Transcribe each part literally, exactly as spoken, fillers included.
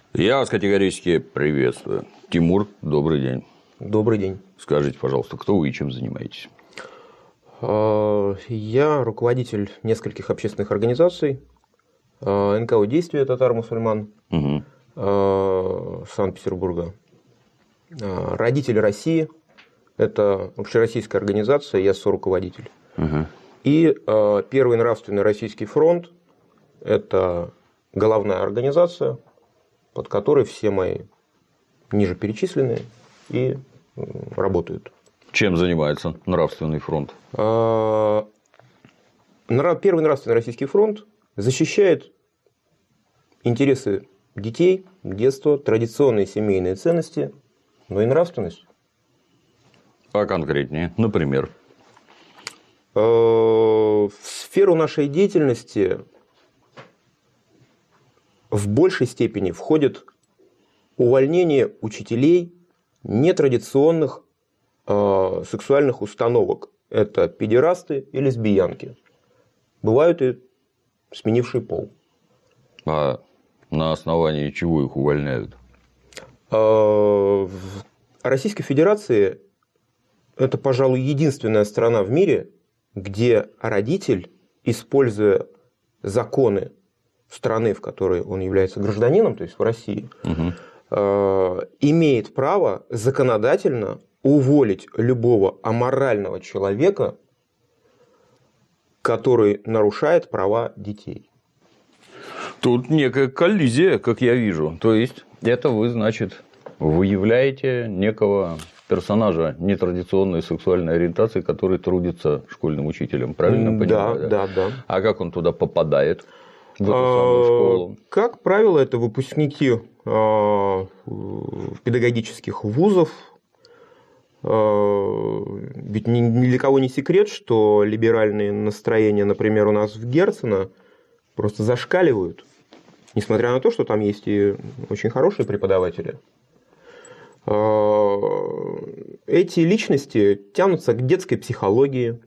Я вас категорически приветствую. Тимур, добрый день. Добрый день. Скажите, пожалуйста, кто вы и чем занимаетесь? Я руководитель нескольких общественных организаций. эн ка о «Действие» татар-мусульман, угу. Санкт-Петербурга. Родители России – это общероссийская организация, я соруководитель. Угу. И Первый нравственный российский фронт – это головная организация, под которой все мои ниже перечисленные и работают. Чем занимается Нравственный фронт? Первый нравственный российский фронт защищает интересы детей, детства, традиционные семейные ценности, но и нравственность. А конкретнее, например? В сферу нашей деятельности в большей степени входит увольнение учителей нетрадиционных э, сексуальных установок. Это педерасты и лесбиянки. Бывают и сменившие пол. А на основании чего их увольняют? В Российской Федерации это, пожалуй, единственная страна в мире, где родитель, используя законы страны, в которой он является гражданином, то есть в России, угу. э, имеет право законодательно уволить любого аморального человека, который нарушает права детей. Тут некая коллизия, как я вижу. То есть, это вы, значит, выявляете некого персонажа нетрадиционной сексуальной ориентации, который трудится школьным учителем. Правильно понимаю? Да, да, да. А как он туда попадает? В эту самую школу? Как правило, это выпускники педагогических вузов. Ведь ни для кого не секрет, что либеральные настроения, например, у нас в Герцена просто зашкаливают. Несмотря на то, что там есть и очень хорошие преподаватели. Эти личности тянутся к детской психологии.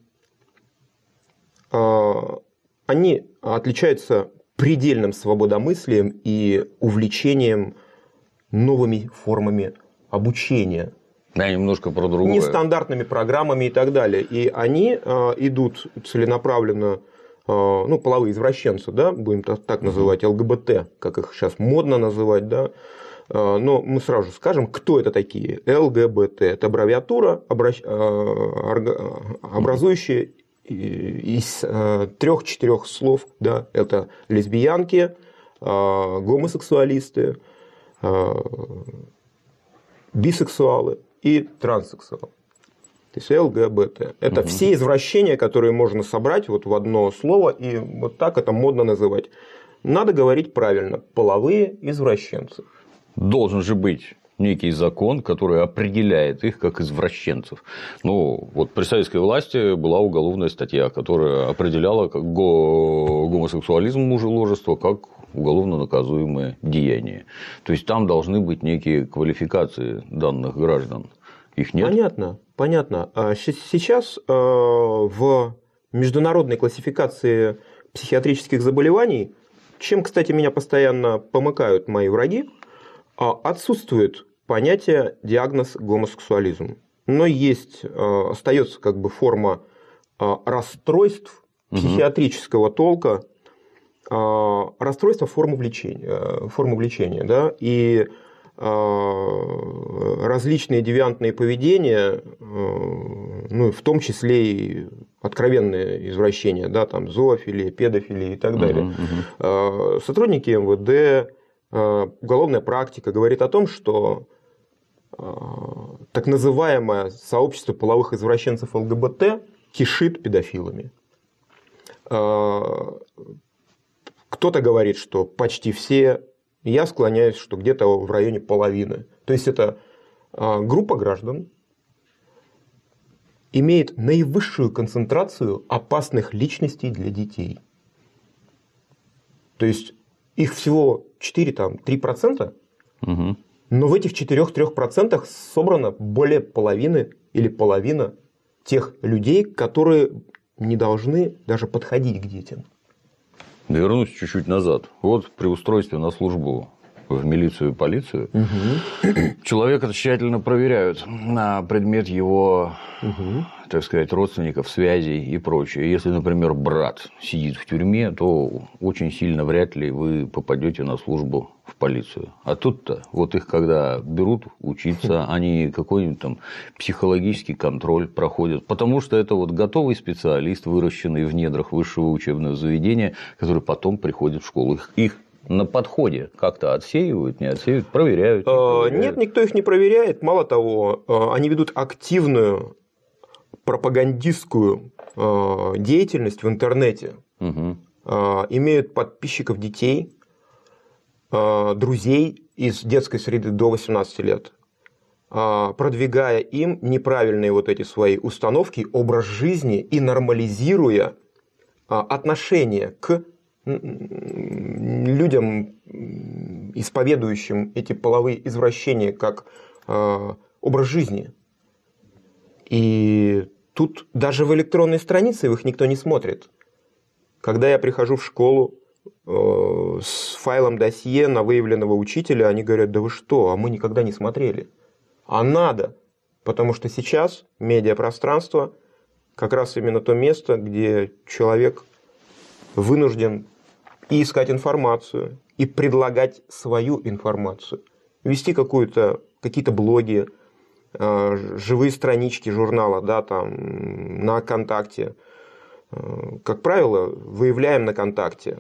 Они отличаются предельным свободомыслием и увлечением новыми формами обучения. Да, немножко про другое. Нестандартными программами и так далее. И они идут целенаправленно, ну, половые извращенцы, да, будем так называть, эл гэ бэ тэ, как их сейчас модно называть, да. Но мы сразу же скажем, кто это такие. эл гэ бэ тэ – это аббревиатура, образующая из трех-четырех слов. Да, это лесбиянки, гомосексуалисты, бисексуалы и транссексуалы. То есть эл гэ бэ тэ. Это угу. все извращения, которые можно собрать вот в одно слово, и вот так это модно называть. Надо говорить правильно. Половые извращенцы. Должен же быть некий закон, который определяет их как извращенцев. Ну, вот при советской власти была уголовная статья, которая определяла как гомосексуализм, мужеложество как уголовно наказуемое деяние. То есть, там должны быть некие квалификации данных граждан. Их нет? Понятно, понятно. Сейчас в международной классификации психиатрических заболеваний, чем, кстати, меня постоянно помыкают мои враги, отсутствует понятие диагноз гомосексуализм. Но есть, остается как бы форма расстройств психиатрического угу. толка, расстройства формы влечения, формы влечения, да, и различные девиантные поведения, ну, в том числе и откровенные извращения, да, там, зоофилия, педофилия и так далее. Uh-huh, uh-huh. Сотрудники эм вэ дэ, уголовная практика говорит о том, что так называемое сообщество половых извращенцев эл гэ бэ тэ кишит педофилами. Кто-то говорит, что почти все. Я склоняюсь, что где-то в районе половины. То есть, это группа граждан имеет наивысшую концентрацию опасных личностей для детей. То есть, их всего четыре-три процента, угу. но в этих четыре-три процента собрано более половины или половина тех людей, которые не должны даже подходить к детям. Вернусь чуть-чуть назад. Вот при устройстве на службу в милицию и полицию, угу. человека тщательно проверяют на предмет его, угу. так сказать, родственников, связей и прочее. Если, например, брат сидит в тюрьме, то очень сильно вряд ли вы попадете на службу в полицию. А тут-то, вот их когда берут учиться, они какой-нибудь там психологический контроль проходят, потому что это вот готовый специалист, выращенный в недрах высшего учебного заведения, который потом приходит в школу. Их, их на подходе как-то отсеивают, не отсеивают, проверяют, не проверяют. Нет, никто их не проверяет. Мало того, они ведут активную пропагандистскую деятельность в интернете, угу. имеют подписчиков детей, друзей из детской среды до восемнадцати лет, продвигая им неправильные вот эти свои установки, образ жизни и нормализируя отношение к людям, исповедующим эти половые извращения как образ жизни. И тут даже в электронной странице их никто не смотрит. Когда я прихожу в школу э, с файлом досье на выявленного учителя, они говорят: да вы что, а мы никогда не смотрели. А надо, потому что сейчас медиапространство как раз именно то место, где человек вынужден и искать информацию, и предлагать свою информацию, вести какую-то, какие-то блоги, живые странички журнала, да, там, на ВКонтакте. Как правило, выявляем на ВКонтакте.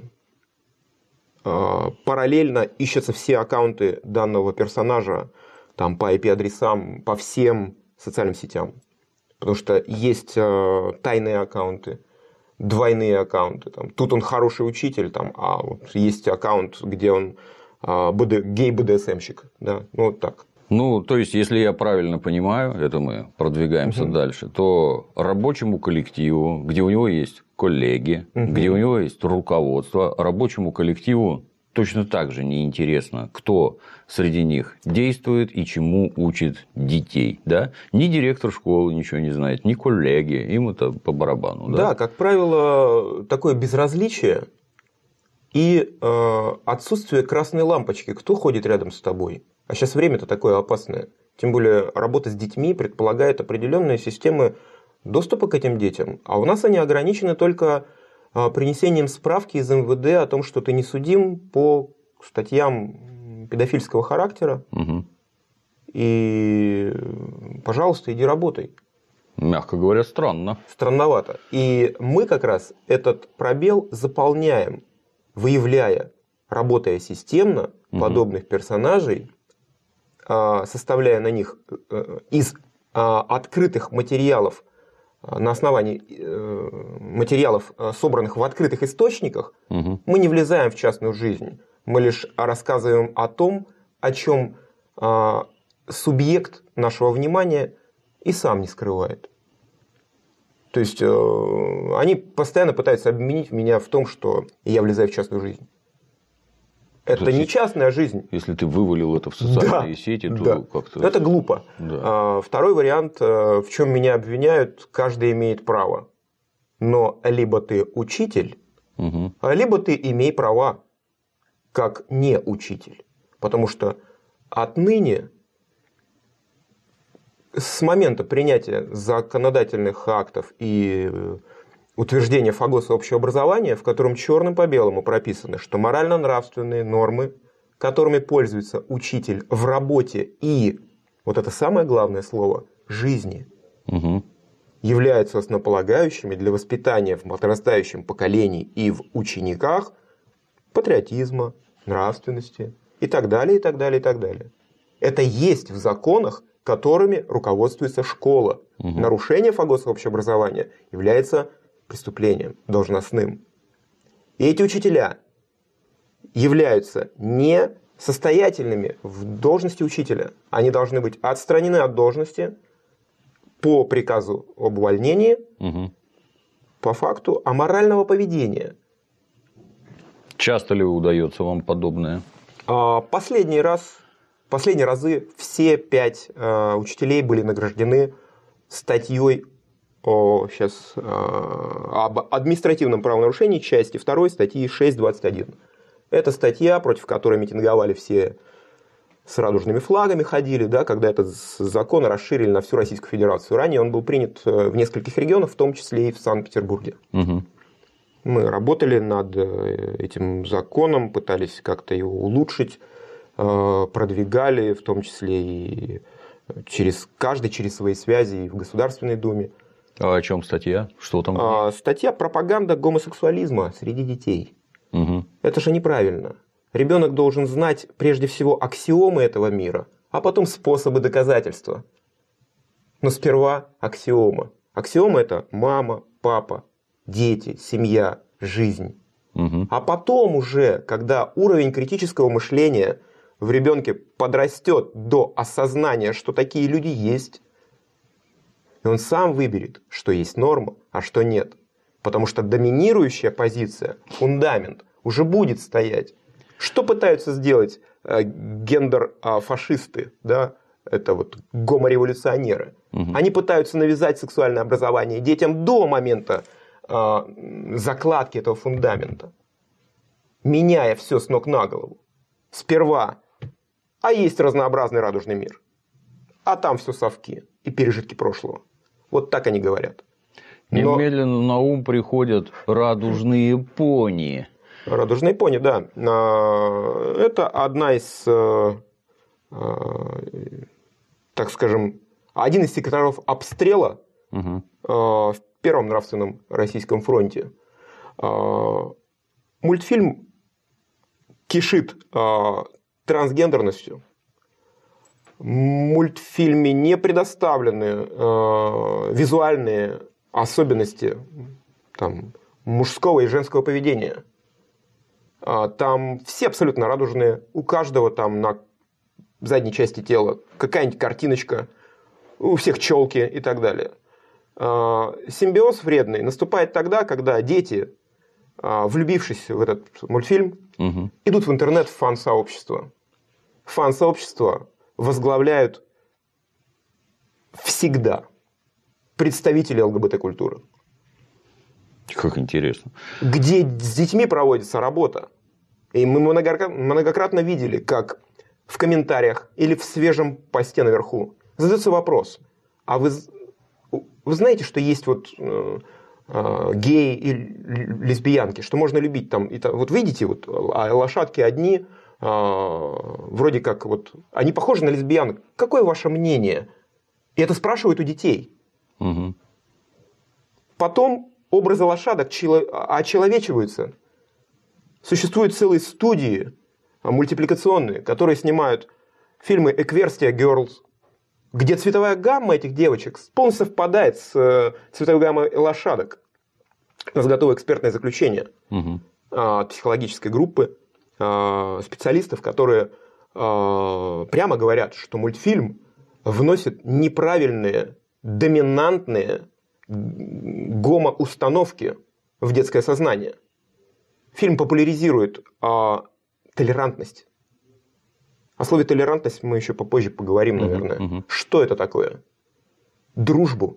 Параллельно ищутся все аккаунты данного персонажа там, по ай пи-адресам, по всем социальным сетям. Потому что есть тайные аккаунты, двойные аккаунты. Там, тут он хороший учитель, там, а вот есть аккаунт, где он гей-бэ дэ эс эм-щик. Да? Ну, вот так. Ну, то есть, если я правильно понимаю, это мы продвигаемся угу. дальше, то рабочему коллективу, где у него есть коллеги, угу. где у него есть руководство, рабочему коллективу точно так же неинтересно, кто среди них действует и чему учит детей. Да? Ни директор школы ничего не знает, ни коллеги, им это по барабану. Да, да, как правило, такое безразличие и э, отсутствие красной лампочки. Кто ходит рядом с тобой? А сейчас время-то такое опасное. Тем более, работа с детьми предполагает определенные системы доступа к этим детям. А у нас они ограничены только принесением справки из эм вэ дэ о том, что ты не судим по статьям педофильского характера. Угу. И, пожалуйста, иди работай. Мягко говоря, странно. Странновато. И мы как раз этот пробел заполняем, выявляя, работая системно, угу. подобных персонажей, составляя на них из открытых материалов, на основании материалов, собранных в открытых источниках, угу. мы не влезаем в частную жизнь. Мы лишь рассказываем о том, о чем субъект нашего внимания и сам не скрывает. То есть, они постоянно пытаются обвинить меня в том, что я влезаю в частную жизнь. Это есть, не частная жизнь. Если ты вывалил это в социальные да, сети, то да. как-то... Это глупо. Да. Второй вариант, в чем меня обвиняют, каждый имеет право. Но либо ты учитель, угу. либо ты имей права как не учитель. Потому что отныне, с момента принятия законодательных актов и утверждение ФАГОСа общего образования, в котором черным по белому прописано, что морально-нравственные нормы, которыми пользуется учитель в работе и, вот это самое главное слово, жизни, угу. являются основополагающими для воспитания в подрастающем поколении и в учениках патриотизма, нравственности и так далее, и так далее, и так далее. Это есть в законах, которыми руководствуется школа. Угу. Нарушение ФАГОСа общего образования является преступлением должностным. И эти учителя являются несостоятельными в должности учителя. Они должны быть отстранены от должности по приказу об увольнении, угу. по факту аморального поведения. Часто ли удается вам подобное? Последний раз, последние разы все пять учителей были награждены статьей о сейчас, об административном правонарушении части второй статьи шесть двадцать один. Это статья, против которой митинговали все с радужными флагами ходили, да, когда этот закон расширили на всю Российскую Федерацию. Ранее он был принят в нескольких регионах, в том числе и в Санкт-Петербурге. Угу. Мы работали над этим законом, пытались как-то его улучшить, продвигали, в том числе и через, каждый через свои связи и в Государственной Думе. А о чем статья? Что там? А, статья «Пропаганда гомосексуализма среди детей». Угу. Это же неправильно. Ребенок должен знать прежде всего аксиомы этого мира, а потом способы доказательства. Но сперва аксиома. Аксиома – это мама, папа, дети, семья, жизнь. Угу. А потом уже, когда уровень критического мышления в ребенке подрастет до осознания, что такие люди есть, и он сам выберет, что есть норма, а что нет. Потому что доминирующая позиция, фундамент, уже будет стоять. Что пытаются сделать э, гендер-фашисты, да? Это вот гомореволюционеры? Угу. Они пытаются навязать сексуальное образование детям до момента э, закладки этого фундамента, меняя все с ног на голову. Сперва, а есть разнообразный радужный мир, а там все совки и пережитки прошлого. Вот так они говорят. Но... Немедленно на ум приходят радужные пони. Радужные пони, да. Это одна из, так скажем, один из секторов обстрела угу. в Первом нравственном российском фронте. Мультфильм кишит трансгендерностью. В мультфильме не предоставлены визуальные особенности там, мужского и женского поведения. Там все абсолютно радужные. У каждого там на задней части тела какая-нибудь картиночка. У всех челки и так далее. Симбиоз вредный наступает тогда, когда дети, влюбившись в этот мультфильм, угу. идут в интернет в фан-сообщество. Фан-сообщество возглавляют всегда представители ЛГБТ-культуры. Как интересно. Где с детьми проводится работа. И мы многократно видели, как в комментариях или в свежем посте наверху задается вопрос. А вы, вы знаете, что есть вот э, э, геи и лесбиянки, что можно любить там. И там вот видите, вот, а лошадки одни, э, вроде как вот, они похожи на лесбиянок. Какое ваше мнение? И это спрашивают у детей. Угу. Потом образы лошадок очеловечиваются. Существуют целые студии мультипликационные, которые снимают фильмы «Экверстия Girls», где цветовая гамма этих девочек полностью совпадает с цветовой гаммой лошадок. У нас готово экспертное заключение угу. от психологической группы специалистов, которые прямо говорят, что мультфильм вносит неправильные, доминантные гомоустановки в детское сознание. Фильм популяризирует а, толерантность. О слове толерантность мы еще попозже поговорим, наверное. Uh-huh, uh-huh. Что это такое? Дружбу.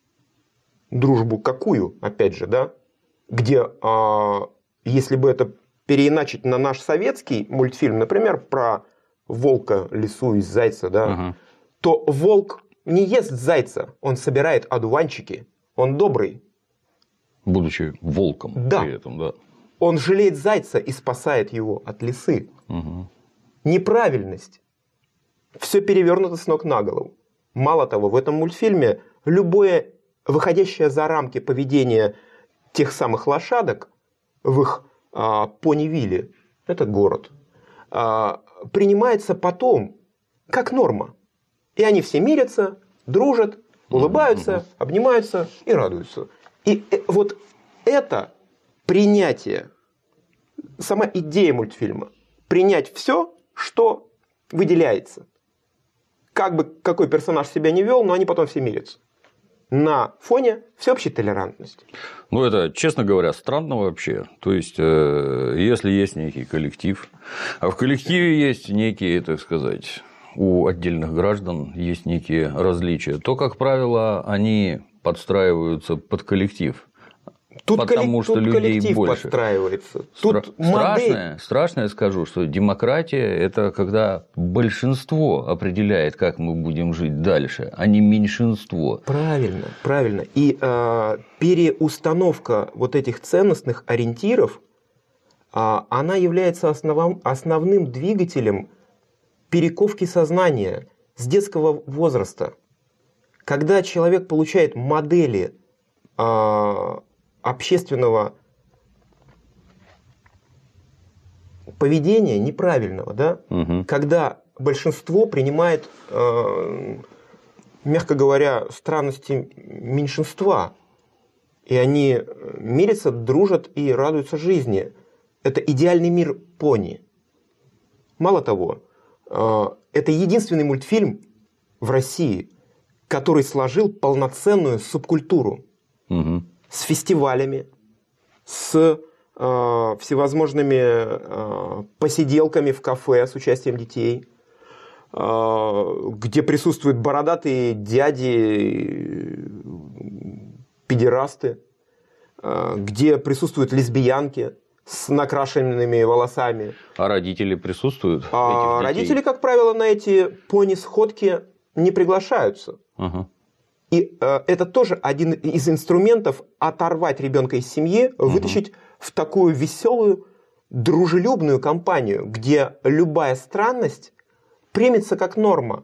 Дружбу какую, опять же, да? Где, а, если бы это переиначить на наш советский мультфильм, например, про волка, лису и зайца, да, uh-huh. то волк не ест зайца, он собирает одуванчики, он добрый. Будучи волком да. при этом, да. Он жалеет зайца и спасает его от лисы. Угу. Неправильность. Все перевернуто с ног на голову. Мало того, в этом мультфильме любое выходящее за рамки поведения тех самых лошадок в их а, пони-вилле, это город, а, принимается потом как норма. И они все мирятся, дружат, улыбаются, угу. обнимаются и радуются. И э, вот это принятие, сама идея мультфильма, принять все, что выделяется. Как бы какой персонаж себя не вел, но они потом все мирятся. На фоне всеобщей толерантности. Ну, это, честно говоря, странно вообще. То есть, э, если есть некий коллектив, а в коллективе есть некие, так сказать, у отдельных граждан есть некие различия, то, как правило, они подстраиваются под коллектив. Тут потому что тут людей больше. Подстраивается. Тут Стра- модель... страшное, модель... страшное скажу, что демократия – это когда большинство определяет, как мы будем жить дальше, а не меньшинство. Правильно, правильно. И э, переустановка вот этих ценностных ориентиров, э, она является основом, основным двигателем перековки сознания с детского возраста. Когда человек получает модели э, общественного поведения неправильного, да? Угу. Когда большинство принимает, э, мягко говоря, странности меньшинства, и они мирятся, дружат и радуются жизни. Это идеальный мир пони. Мало того, э, это единственный мультфильм в России, который сложил полноценную субкультуру. Угу. С фестивалями, с э, всевозможными э, посиделками в кафе с участием детей, э, где присутствуют бородатые дяди, педерасты, э, где присутствуют лесбиянки с накрашенными волосами. А родители присутствуют? А родители, как правило, на эти пони-сходки не приглашаются. Ага. И э, это тоже один из инструментов оторвать ребенка из семьи, вытащить угу. в такую веселую, дружелюбную компанию, где любая странность примется как норма.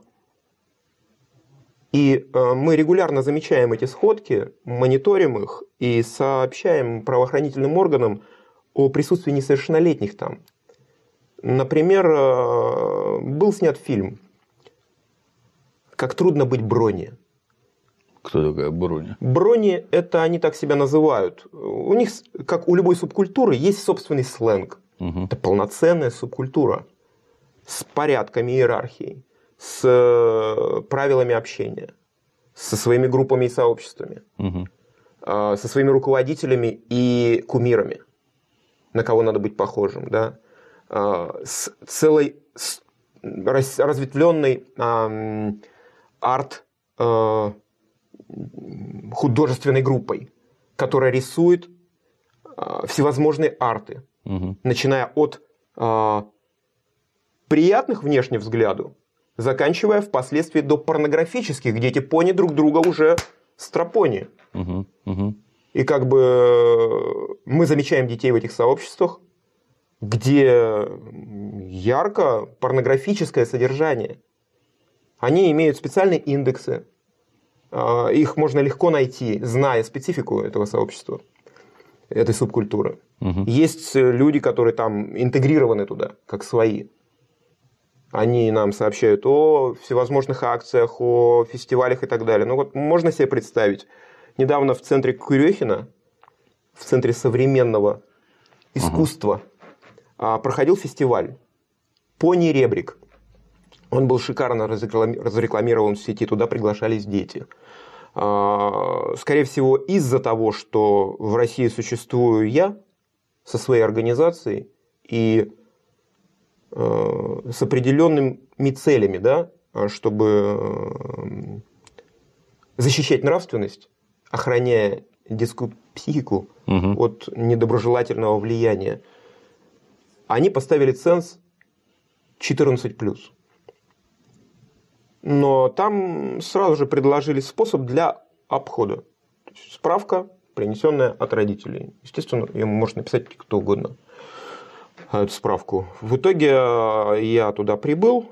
И э, мы регулярно замечаем эти сходки, мониторим их и сообщаем правоохранительным органам о присутствии несовершеннолетних там. Например, э, был снят фильм «Как трудно быть Брони». Кто такая Брони? Брони – это они так себя называют. У них, как у любой субкультуры, есть собственный сленг. Угу. Это полноценная субкультура с порядками, иерархией, с правилами общения, со своими группами и сообществами, угу. со своими руководителями и кумирами, на кого надо быть похожим, да? С целой разветвленной арт художественной группой, которая рисует э, всевозможные арты, угу. начиная от э, приятных внешне взгляду, заканчивая впоследствии до порнографических, где эти пони друг друга уже стропони. Угу. Угу. И как бы мы замечаем детей в этих сообществах, где ярко порнографическое содержание. Они имеют специальные индексы. Их можно легко найти, зная специфику этого сообщества, этой субкультуры. Угу. Есть люди, которые там интегрированы туда, как свои. Они нам сообщают о всевозможных акциях, о фестивалях и так далее. Ну вот можно себе представить. Недавно в центре Курехина, в центре современного искусства, угу. проходил фестиваль «Пони Ребрик». Он был шикарно разрекламирован в сети, туда приглашались дети. Скорее всего, из-за того, что в России существую я со своей организацией и с определенными целями, да, чтобы защищать нравственность, охраняя детскую психику угу. от недоброжелательного влияния, они поставили ценз четырнадцать плюс. Но там сразу же предложили способ для обхода. То есть справка, принесенная от родителей. Естественно, ему может написать кто угодно эту справку. В итоге я туда прибыл,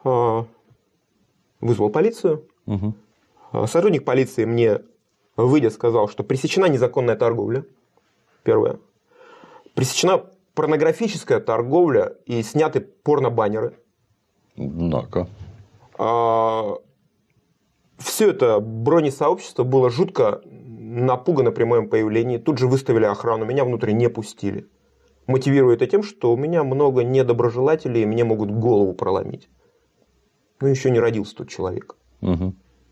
вызвал полицию. Угу. Сотрудник полиции мне, выйдя, сказал, что пресечена незаконная торговля. Первое. Пресечена порнографическая торговля и сняты порнобаннеры. Однако. Все это бронесообщество было жутко напугано при моем появлении. Тут же выставили охрану, меня внутрь не пустили. Мотивируя это тем, что у меня много недоброжелателей, и мне могут голову проломить. Ну, еще не родился тот человек. Угу.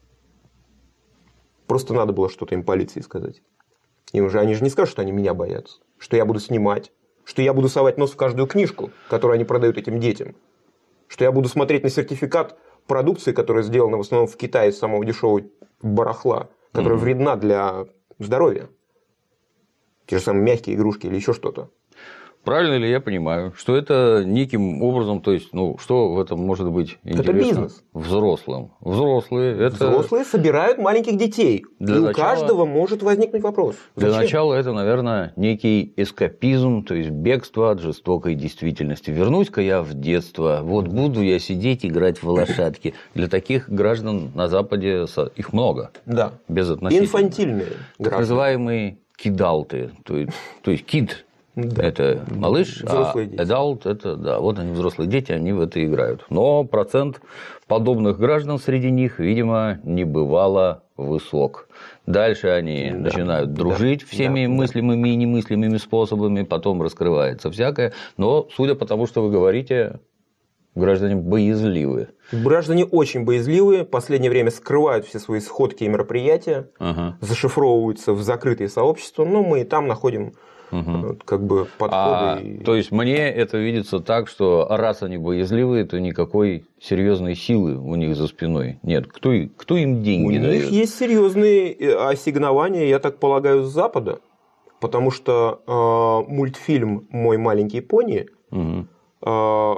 Просто надо было что-то им полиции сказать. Им же, они же не скажут, что они меня боятся. Что я буду снимать. Что я буду совать нос в каждую книжку, которую они продают этим детям. Что я буду смотреть на сертификат продукции, которая сделана в основном в Китае из самого дешевого барахла, которая mm-hmm. вредна для здоровья. Те же самые мягкие игрушки или еще что-то. Правильно ли я понимаю, что это неким образом, то есть, ну, что в этом может быть интересно? Это бизнес. Взрослым. Взрослые, это... Взрослые собирают маленьких детей. Для и начала... у каждого может возникнуть вопрос. Зачем? Для начала это, наверное, некий эскапизм, то есть бегство от жестокой действительности. Вернусь-ка я в детство, вот буду я сидеть играть в лошадки. Для таких граждан на Западе их много. Да. Безотносительно. Инфантильные граждане. Так называемые кидалты, то есть, то есть кид. Да. Это малыш, взрослые а дети. Adult – это, да, вот они, взрослые дети, они в это играют. Но процент подобных граждан среди них, видимо, не бывало высок. Дальше они да. начинают дружить да. всеми да. мыслимыми и немыслимыми способами, потом раскрывается всякое. Но, судя по тому, что вы говорите, граждане боязливые. Граждане очень боязливые, в последнее время скрывают все свои сходки и мероприятия, ага. зашифровываются в закрытые сообщества, но мы и там находим... Угу. Как бы подходы. А, и... То есть мне это видится так, что раз они боязливые, то никакой серьезной силы у них за спиной нет. Кто, кто им деньги у дает? У них есть серьезные ассигнования, я так полагаю, с Запада, потому что э, мультфильм «Мой маленький пони», угу. э,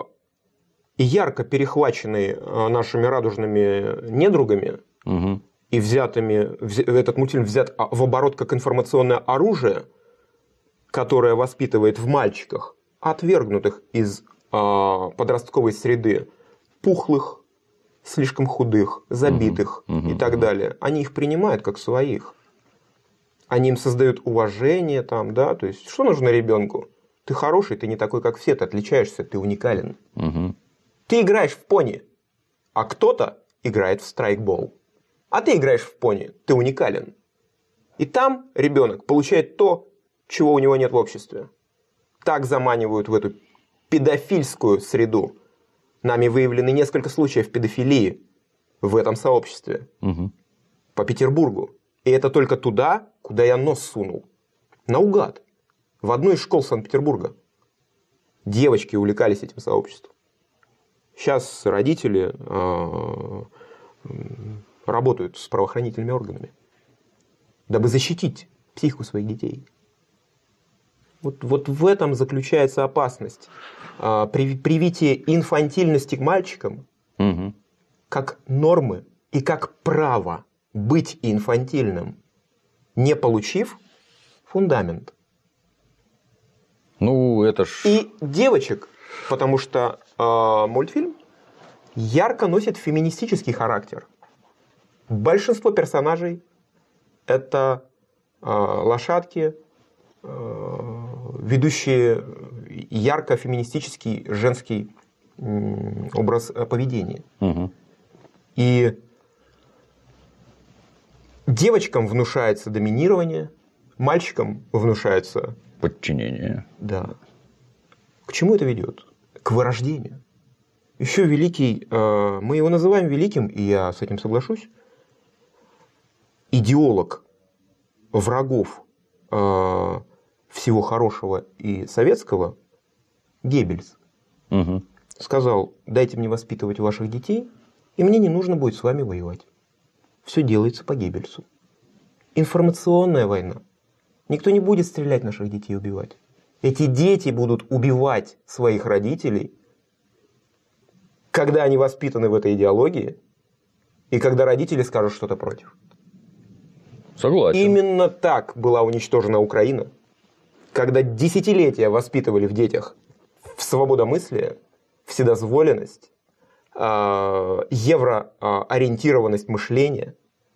ярко перехваченный нашими радужными недругами угу. и взятыми, этот мультфильм взят в оборот как информационное оружие, которая воспитывает в мальчиках, отвергнутых из э, подростковой среды, пухлых, слишком худых, забитых угу, угу, и так далее. Они их принимают как своих. Они им создают уважение. Там, да? То есть, что нужно ребенку? Ты хороший, ты не такой, как все, ты отличаешься, ты уникален. Угу. Ты играешь в пони, а кто-то играет в страйкбол. А ты играешь в пони, ты уникален. И там ребенок получает то, чего у него нет в обществе. Так заманивают в эту педофильскую среду. Нами выявлены несколько случаев педофилии в этом сообществе. Угу. По Петербургу. И это только туда, куда я нос сунул. Наугад. В одну из школ Санкт-Петербурга. Девочки увлекались этим сообществом. Сейчас родители э, работают с правоохранительными органами, дабы защитить психику своих детей. Вот, вот в этом заключается опасность. А, при, привитие инфантильности к мальчикам угу. как нормы и как право быть инфантильным, не получив фундамент. Ну, это ж... И девочек, потому что э, мультфильм ярко носит феминистический характер. Большинство персонажей – это э, лошадки, ведущие ярко феминистический женский образ поведения. Угу. И девочкам внушается доминирование, мальчикам внушается подчинение. Да. К чему это ведет? К вырождению. Еще великий, мы его называем великим, и я с этим соглашусь, идеолог врагов всего хорошего и советского, Геббельс, угу. сказал: дайте мне воспитывать ваших детей, и мне не нужно будет с вами воевать. Все делается по Геббельсу. Информационная война. Никто не будет стрелять наших детей и убивать. Эти дети будут убивать своих родителей, когда они воспитаны в этой идеологии, и когда родители скажут что-то против. Согласен. Именно так была уничтожена Украина, когда десятилетия воспитывали в детях в свободомыслие, вседозволенность, евроориентированность мышления,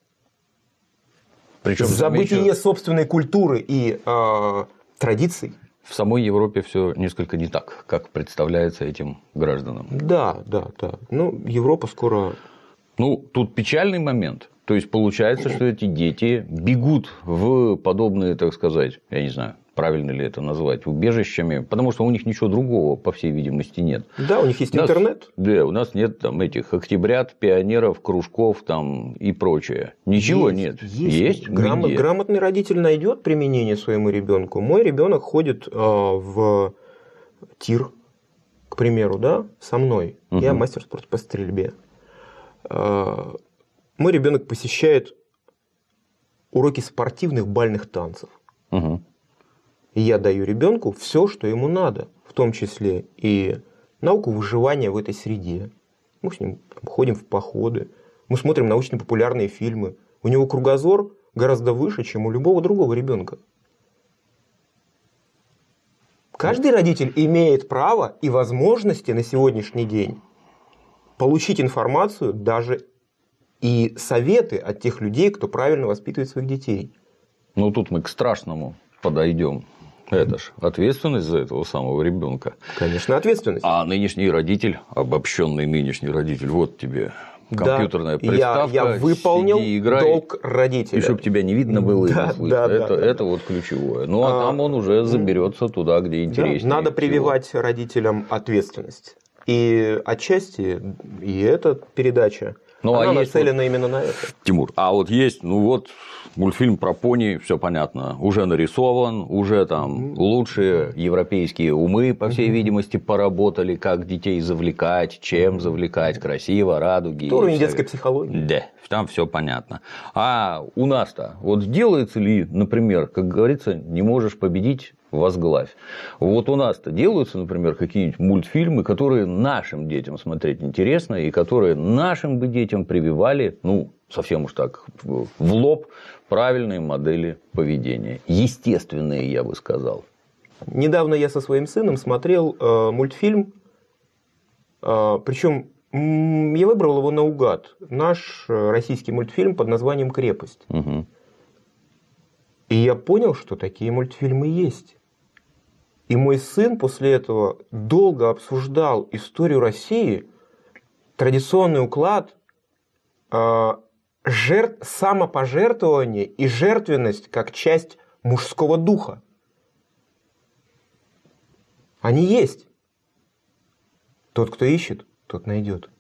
причем забытие замечу, собственной культуры и э, традиций. В самой Европе все несколько не так, как представляется этим гражданам. Да, да, да. Ну, Европа скоро... Ну, тут печальный момент. То есть, получается, что эти дети бегут в подобные, так сказать, я не знаю, правильно ли это назвать, убежищами, потому что у них ничего другого, по всей видимости, нет. Да, у них есть у нас, интернет. Да, у нас нет там этих октябрят, пионеров, кружков там и прочее. Ничего есть, нет. Есть. есть? Грам... Грамотный родитель найдет применение своему ребенку. Мой ребенок ходит э, в тир, к примеру, да, со мной. Угу. Я мастер спорта по стрельбе. Э, мой ребенок посещает уроки спортивных бальных танцев. Угу. И я даю ребенку все, что ему надо, в том числе и науку выживания в этой среде. Мы с ним ходим в походы, мы смотрим научно-популярные фильмы. У него кругозор гораздо выше, чем у любого другого ребенка. Каждый родитель имеет право и возможности на сегодняшний день получить информацию, даже и советы от тех людей, кто правильно воспитывает своих детей. Ну, тут мы к страшному подойдем. Это ж ответственность за этого самого ребенка. Конечно, ответственность. А нынешний родитель, обобщенный нынешний родитель, вот тебе компьютерная да, приставка, я, я выполнил сиди, играй, долг родителя. И чтобы тебя не видно было, да, и не слышно. Да, это, да, это да. вот ключевое. Ну, а, а там он уже заберется туда, где интереснее. Да, надо всего. прививать родителям ответственность. И отчасти и эта передача, ну, она а нацелена вот, именно на это. Тимур, а вот есть, ну вот, мультфильм про пони, все понятно, уже нарисован, уже там mm-hmm. лучшие европейские умы, по всей mm-hmm. видимости, поработали, как детей завлекать, чем mm-hmm. завлекать, красиво, радуги. Это уровень детской психологии. Да, там все понятно. А у нас-то, вот делается ли, например, как говорится, не можешь победить, возглавь. Вот у нас-то делаются, например, какие-нибудь мультфильмы, которые нашим детям смотреть интересно, и которые нашим бы детям прививали, ну, совсем уж так, в лоб, правильные модели поведения. Естественные, я бы сказал. Недавно я со своим сыном смотрел э, мультфильм, э, причем м- я выбрал его наугад. Наш российский мультфильм под названием «Крепость». Угу. И я понял, что такие мультфильмы есть. И мой сын после этого долго обсуждал историю России, традиционный уклад, э, жертв, самопожертвование и жертвенность как часть мужского духа. Они есть. Тот, кто ищет, тот найдет.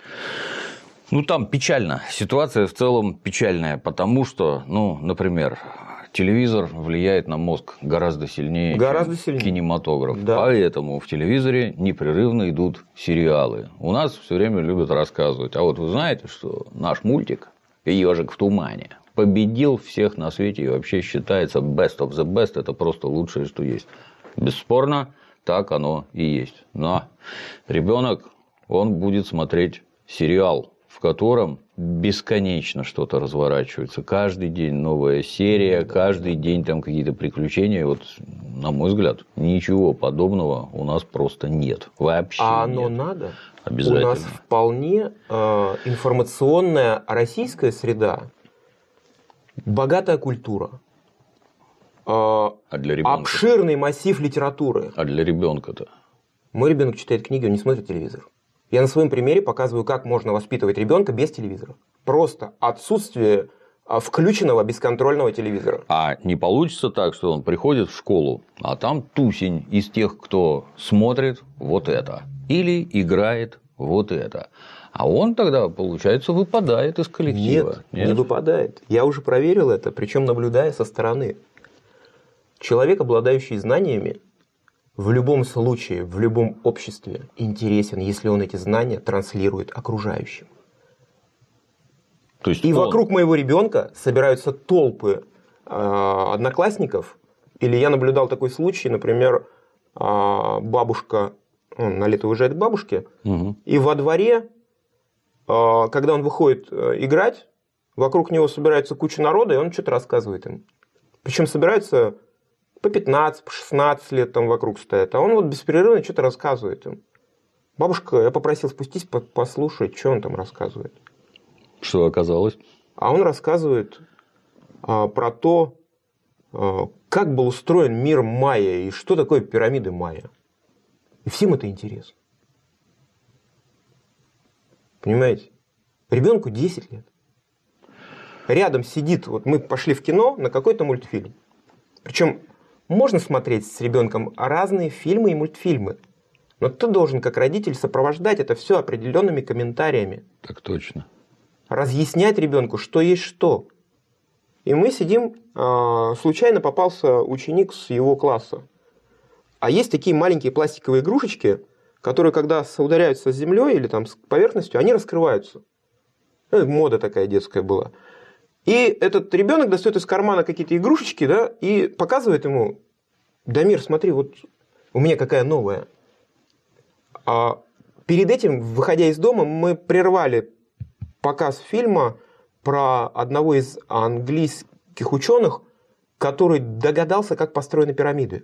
Ну, там печально. Ситуация в целом печальная, потому что, ну, например, телевизор влияет на мозг гораздо сильнее, гораздо чем сильнее. кинематограф. Да. Поэтому в телевизоре непрерывно идут сериалы. У нас все время любят рассказывать. А вот вы знаете, что наш мультик «Ежик в тумане» победил всех на свете и вообще считается best of the best. Это просто лучшее, что есть. Бесспорно, так оно и есть. Но ребенок, он будет смотреть сериал, в котором бесконечно что-то разворачивается. Каждый день новая серия, каждый день там какие-то приключения. Вот, на мой взгляд, ничего подобного у нас просто нет. Вообще а нет. оно надо? Обязательно. У нас вполне э, информационная российская среда, богатая культура, э, а для ребенка? обширный массив литературы. А для ребенка-то? Мой ребенок читает книги, он не смотрит телевизор. Я на своем примере показываю, как можно воспитывать ребенка без телевизора. Просто отсутствие включенного бесконтрольного телевизора. А не получится так, что он приходит в школу, а там тусень из тех, кто смотрит вот это или играет вот это. А он тогда, получается, выпадает из коллектива. Нет, Нет? не выпадает. Я уже проверил это, причем наблюдая со стороны. Человек, обладающий знаниями, в любом случае, в любом обществе интересен, если он эти знания транслирует окружающим. То есть и он... вокруг моего ребенка собираются толпы э, одноклассников. Или я наблюдал такой случай, например, э, бабушка, он на лето уезжает к бабушке, угу. и во дворе, э, когда он выходит э, играть, вокруг него собирается куча народа, и он что-то рассказывает им. Причем собираются по пятнадцать, по шестнадцать лет там вокруг стоят, а он вот беспрерывно что-то рассказывает им. Бабушка, я попросил спустись, послушать, что он там рассказывает. Что оказалось? А он рассказывает а, про то, а, как был устроен мир майя и что такое пирамиды майя. И всем это интересно. Понимаете? Ребенку десять лет. Рядом сидит, вот мы пошли в кино на какой-то мультфильм. Причем можно смотреть с ребенком разные фильмы и мультфильмы. Но ты должен, как родитель, сопровождать это все определенными комментариями. Так точно. Разъяснять ребенку, что есть что. И мы сидим, случайно попался ученик с его класса. А есть такие маленькие пластиковые игрушечки, которые, когда соударяются с землей или там с поверхностью, они раскрываются. Ну, мода такая детская была. И этот ребенок достает из кармана какие-то игрушечки, да, и показывает ему, Дамир, смотри, вот у меня какая новая. А перед этим, выходя из дома, мы прервали показ фильма про одного из английских ученых, который догадался, как построены пирамиды.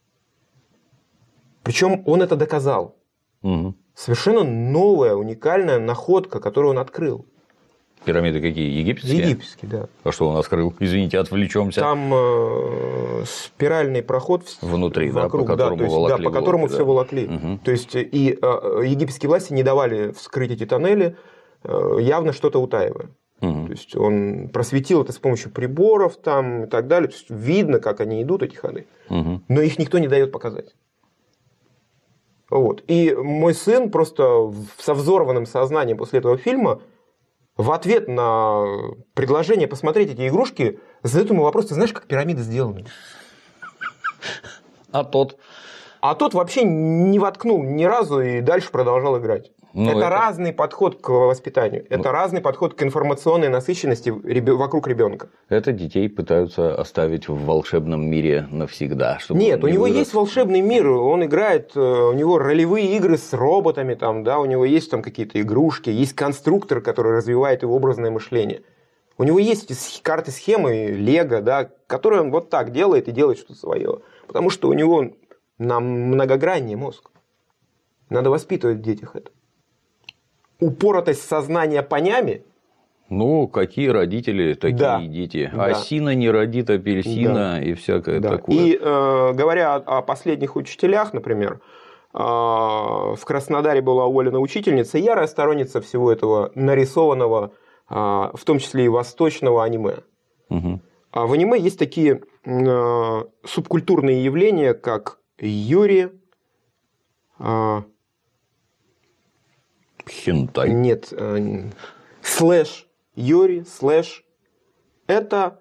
Причем он это доказал. Угу. Совершенно новая, уникальная находка, которую он открыл. Пирамиды какие? Египетские? Египетские, да. А что он открыл? Извините, отвлечемся. Там э, спиральный проход внутри, вокруг, да, по которому да, есть, волокли. Да, по которому волокли, все да. волокли. Угу. То есть и э, египетские власти не давали вскрыть эти тоннели, э, явно что-то утаивая. Угу. То есть он просветил это с помощью приборов там, и так далее. То есть видно, как они идут, эти ходы. Угу. Но их никто не дает показать. Вот. И мой сын просто со взорванным сознанием после этого фильма в ответ на предложение посмотреть эти игрушки задает ему вопрос: ты знаешь, как пирамиды сделаны? А тот? А тот вообще не воткнул ни разу и дальше продолжал играть. Ну, это, это разный подход к воспитанию. Это ну, разный подход к информационной насыщенности вокруг ребенка. Это детей пытаются оставить в волшебном мире навсегда. Нет, у него вырос. Есть волшебный мир. Он играет, у него ролевые игры с роботами, там, да, у него есть там какие-то игрушки, есть конструктор, который развивает его образное мышление. У него есть карты, схемы, лего, да, которые он вот так делает и делает что-то свое. Потому что у него на многогранный мозг. Надо воспитывать в детях это. Упоротость сознания понями. Ну, какие родители, такие да, дети. Да. Осина не родит апельсина, да. И всякое да. такое. И э, говоря о, о последних учителях, например, э, в Краснодаре была уволена учительница, ярая сторонница всего этого нарисованного, э, в том числе и восточного аниме. Угу. А в аниме есть такие э, субкультурные явления, как юри, э, хентай. Нет, э, слэш, юри, слэш. Это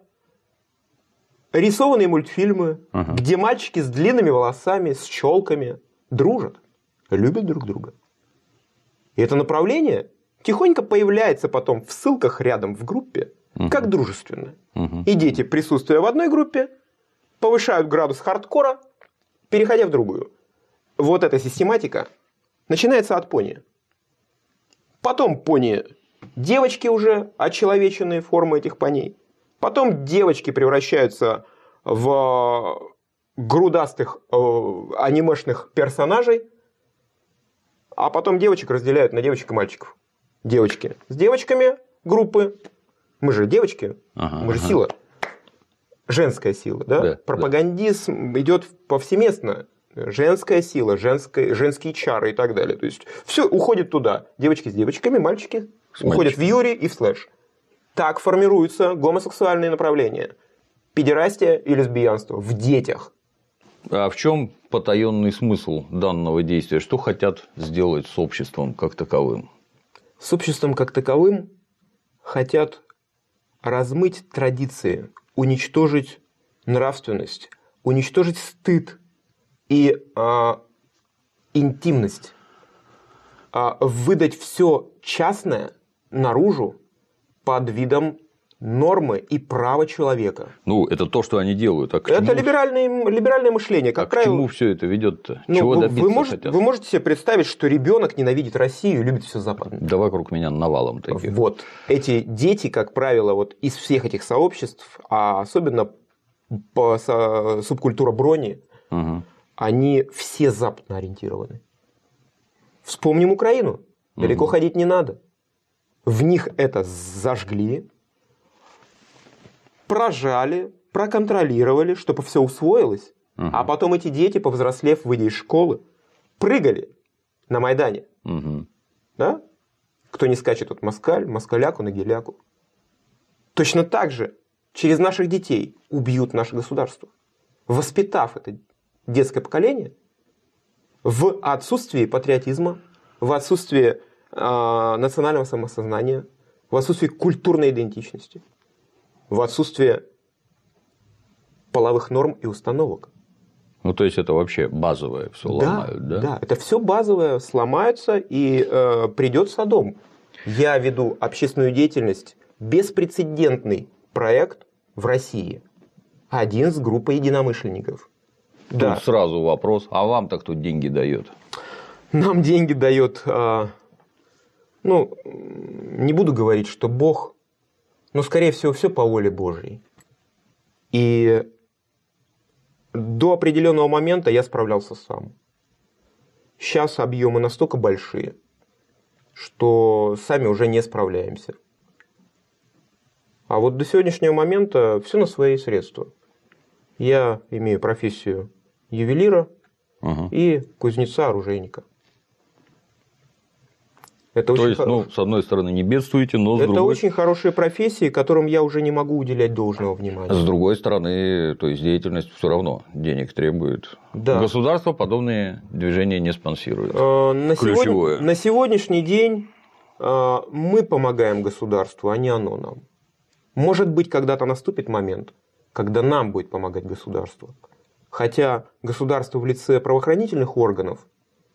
рисованные мультфильмы, ага. где мальчики с длинными волосами, с челками дружат, любят друг друга. И это направление тихонько появляется потом в ссылках рядом в группе, ага. как дружественное. Ага. И дети, присутствуя в одной группе, повышают градус хардкора, переходя в другую. Вот эта систематика начинается от пони. Потом пони девочки уже, очеловеченные формы этих поней. Потом девочки превращаются в грудастых э, анимешных персонажей. А потом девочек разделяют на девочек и мальчиков. Девочки с девочками группы. Мы же девочки, ага, мы же ага. сила. Женская сила. Да? Да, пропагандизм да. идет повсеместно. Женская сила, женская, женские чары и так далее. То есть все уходит туда. Девочки с девочками, мальчики с уходят мальчиками. В юри и в слэш. Так формируются гомосексуальные направления. Педерастия и лесбиянство в детях. А в чем потаенный смысл данного действия? Что хотят сделать с обществом как таковым? С обществом как таковым хотят размыть традиции, уничтожить нравственность, уничтожить стыд и а, интимность, а, выдать все частное наружу под видом нормы и права человека. Ну, это то, что они делают. А к это чему... либеральное, либеральное мышление. Как а правило... к чему все это ведет-то? Ну, Чего вы, добиться вы, можете, хотят? Вы можете себе представить, что ребенок ненавидит Россию и любит все западное? Да вокруг меня навалом таких. Вот. Эти дети, как правило, вот из всех этих сообществ, а особенно по со, субкультура брони, угу. они все западно ориентированы. Вспомним Украину. Далеко угу. ходить не надо. В них это зажгли, прожали, проконтролировали, чтобы все усвоилось. Угу. А потом эти дети, повзрослев, выйдя из школы, прыгали на Майдане. Угу. Да? Кто не скачет от москаль, москаляку на геляку. Точно так же через наших детей убьют наше государство. Воспитав это детское поколение в отсутствии патриотизма, в отсутствии э, национального самосознания, в отсутствии культурной идентичности, в отсутствии половых норм и установок. Ну, то есть, это вообще базовое все да, ломают, да? Да, это все базовое сломается, и э, придет Содом. Я веду общественную деятельность, беспрецедентный проект в России. Один с группой единомышленников. Да. Тут сразу вопрос, а вам-то кто деньги дает? Нам деньги дает, ну, не буду говорить, что Бог, но, скорее всего, все по воле Божьей. И до определенного момента я справлялся сам. Сейчас объемы настолько большие, что сами уже не справляемся. А вот до сегодняшнего момента все на свои средства. Я имею профессию ювелира угу. и кузнеца-оружейника. Это То очень есть, хор... ну, с одной стороны, не бедствуете, но с Это другой... очень хорошие профессии, которым я уже не могу уделять должного внимания. С другой стороны, то есть, деятельность все равно денег требует. Да. Государство подобные движения не спонсирует. А, на, Ключевое. Сегодня, на сегодняшний день а, мы помогаем государству, а не оно нам. Может быть, когда-то наступит момент, когда нам будет помогать государство. Хотя государство в лице правоохранительных органов,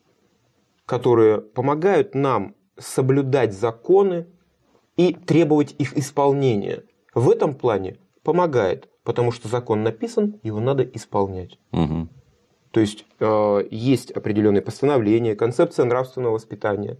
которые помогают нам соблюдать законы и требовать их исполнения, в этом плане помогает, потому что закон написан, его надо исполнять. Угу. То есть э, есть определенные постановления, концепция нравственного воспитания,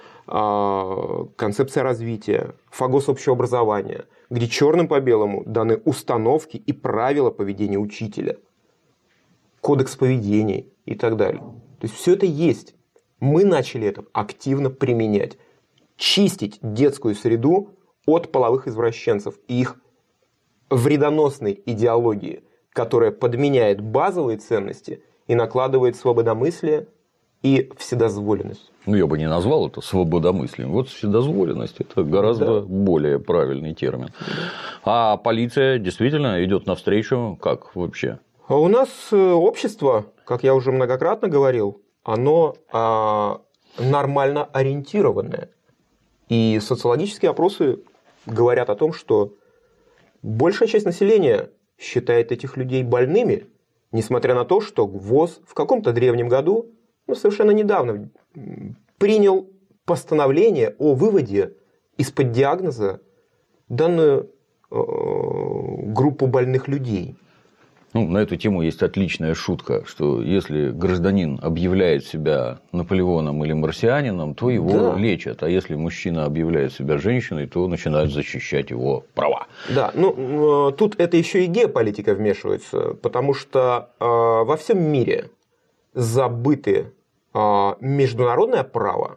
э, концепция развития, ФАГОС общего образования, где черным по белому даны установки и правила поведения учителя, кодекс поведения и так далее. То есть все это есть. Мы начали это активно применять. Чистить детскую среду от половых извращенцев и их вредоносной идеологии, которая подменяет базовые ценности и накладывает свободомыслие и вседозволенность. Ну, я бы не назвал это свободомыслием. Вот вседозволенность – это гораздо да. более правильный термин. А полиция действительно идет навстречу, как вообще? А у нас общество, как я уже многократно говорил, оно а, нормально ориентированное. И социологические опросы говорят о том, что большая часть населения считает этих людей больными, несмотря на то, что ВОЗ в каком-то древнем году, ну, совершенно недавно, принял постановление о выводе из-под диагноза данную э, группу больных людей. Ну, на эту тему есть отличная шутка, что если гражданин объявляет себя Наполеоном или марсианином, то его да. лечат, а если мужчина объявляет себя женщиной, то начинают защищать его права. Да, ну тут это еще и геополитика вмешивается, потому что э, во всем мире забыты э, международное право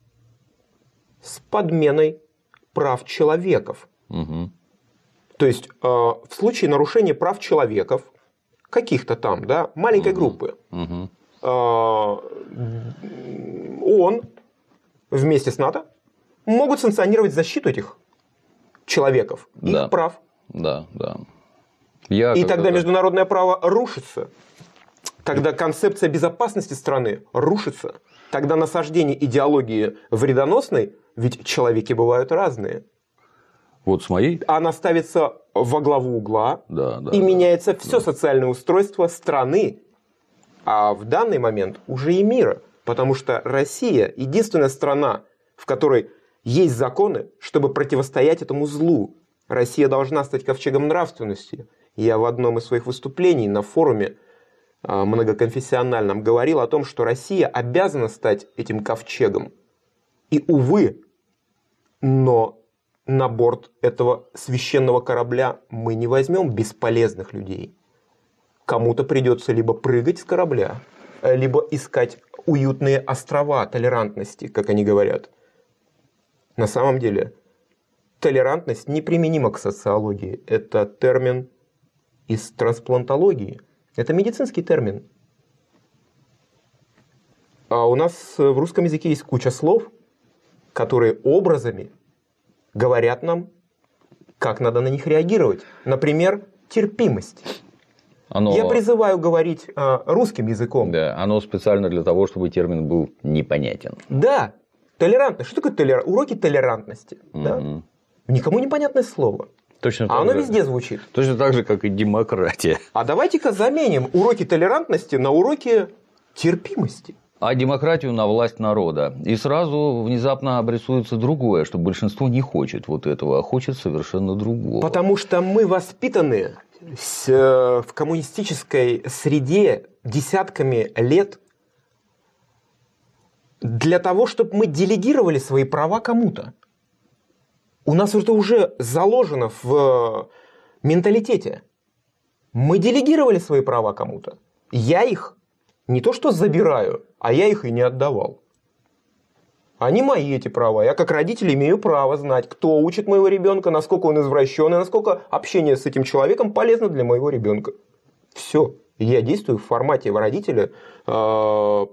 с подменой прав человеков. Угу. То есть э, в случае нарушения прав человеков каких-то там, да, маленькой uh-huh. группы. Uh-huh. ООН вместе с НАТО могут санкционировать защиту этих человеков, да. их прав. Да, да. Я И тогда международное право рушится. Тогда концепция безопасности страны рушится. Тогда насаждение идеологии вредоносной, ведь человеки бывают разные. Вот с моей... Она ставится во главу угла, да, да, и да, меняется да. все социальное устройство страны, а в данный момент уже и мира. Потому что Россия – единственная страна, в которой есть законы, чтобы противостоять этому злу. Россия должна стать ковчегом нравственности. Я в одном из своих выступлений на форуме многоконфессиональном говорил о том, что Россия обязана стать этим ковчегом. И, увы, но... на борт этого священного корабля мы не возьмем бесполезных людей. Кому-то придется либо прыгать с корабля, либо искать уютные острова толерантности, как они говорят. На самом деле, толерантность неприменима к социологии. Это термин из трансплантологии. Это медицинский термин. А у нас в русском языке есть куча слов, которые образами говорят нам, как надо на них реагировать. Например, терпимость. Оно... Я призываю говорить э, русским языком. Да, оно специально для того, чтобы термин был непонятен. Да, толерантность. Что такое толер... уроки толерантности? Mm-hmm. Да? Никому непонятное слово. Точно а оно же, везде звучит. Точно так же, как и демократия. А давайте-ка заменим уроки толерантности на уроки терпимости. А демократию на власть народа. И сразу внезапно обрисуется другое, что большинство не хочет вот этого, а хочет совершенно другого. Потому что мы воспитаны в коммунистической среде, десятками лет для того, чтобы мы делегировали свои права кому-то. У нас это уже заложено в менталитете. Мы делегировали свои права кому-то. Я их не то что забираю, а я их и не отдавал. Они мои, эти права. Я как родитель имею право знать, кто учит моего ребенка, насколько он извращен, и насколько общение с этим человеком полезно для моего ребенка. Все. Я действую в формате родителя э,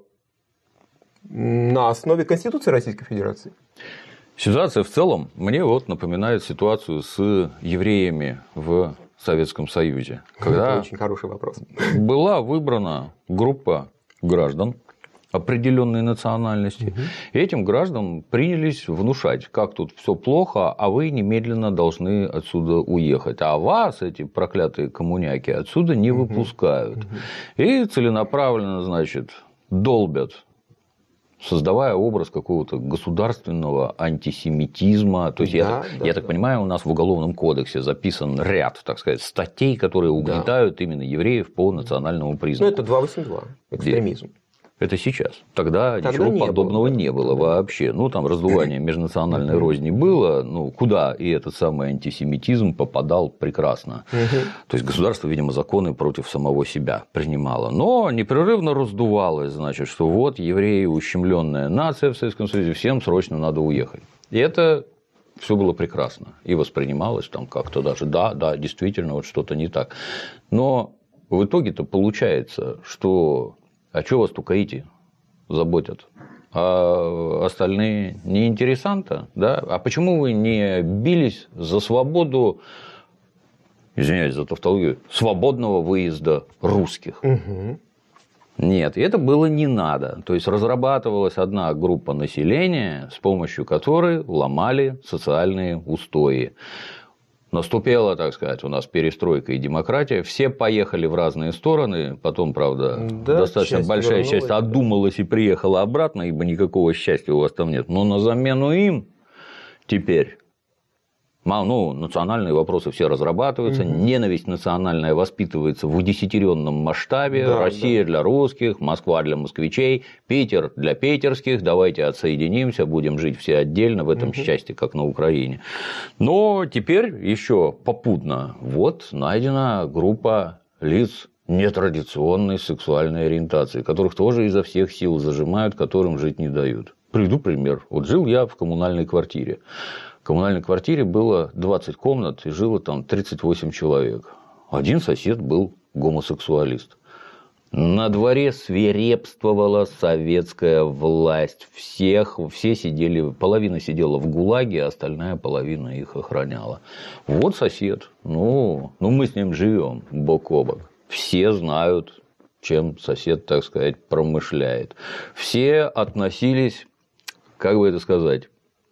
на основе Конституции Российской Федерации. Ситуация в целом мне вот напоминает ситуацию с евреями в Советском Союзе. Когда Это очень хороший вопрос. Была выбрана группа граждан определенной национальности. Угу. И этим гражданам принялись внушать, как тут все плохо, а вы немедленно должны отсюда уехать. А вас эти проклятые коммуняки отсюда не угу. выпускают. Угу. И целенаправленно, значит, долбят, создавая образ какого-то государственного антисемитизма. То есть, да, я, да, я да. так понимаю, у нас в Уголовном кодексе записан ряд, так сказать, статей, которые угнетают да. именно евреев по национальному признаку. Ну, это двести восемьдесят два, экстремизм. Это сейчас. Тогда, Тогда не ничего подобного было. не было вообще. Ну, там раздувание межнациональной розни было, ну, куда и этот самый антисемитизм попадал прекрасно. То есть, государство, видимо, законы против самого себя принимало. Но непрерывно раздувалось, значит, что вот евреи ущемленная нация в Советском Союзе, всем срочно надо уехать. И это все было прекрасно. И воспринималось там как-то даже, да, да, действительно, вот что-то не так. Но в итоге-то получается, что... А что вас только эти заботят? А остальные не интересанта? Да? А почему вы не бились за свободу, извиняюсь за тавтологию, свободного выезда русских? Угу. Нет, это было не надо. То есть, разрабатывалась одна группа населения, с помощью которой ломали социальные устои. Наступила, так сказать, у нас перестройка и демократия. Все поехали в разные стороны. Потом, правда, да, достаточно часть большая часть отдумалась и приехала обратно, ибо никакого счастья у вас там нет. Но на замену им теперь ну, национальные вопросы все разрабатываются, угу. ненависть национальная воспитывается в удесятеренном масштабе. Да, Россия да. для русских, Москва для москвичей, Питер для питерских. Давайте отсоединимся, будем жить все отдельно, в этом угу. счастье, как на Украине. Но теперь еще попутно вот найдена группа лиц нетрадиционной сексуальной ориентации, которых тоже изо всех сил зажимают, которым жить не дают. Приведу пример. Вот жил я в коммунальной квартире. В коммунальной квартире было двадцать комнат, и жило там тридцать восемь человек. Один сосед был гомосексуалист. На дворе свирепствовала советская власть. Всех, все сидели, половина сидела в ГУЛАГе, а остальная половина их охраняла. Вот сосед. Ну, ну мы с ним живем бок о бок. Все знают, чем сосед, так сказать, промышляет. Все относились, как бы это сказать,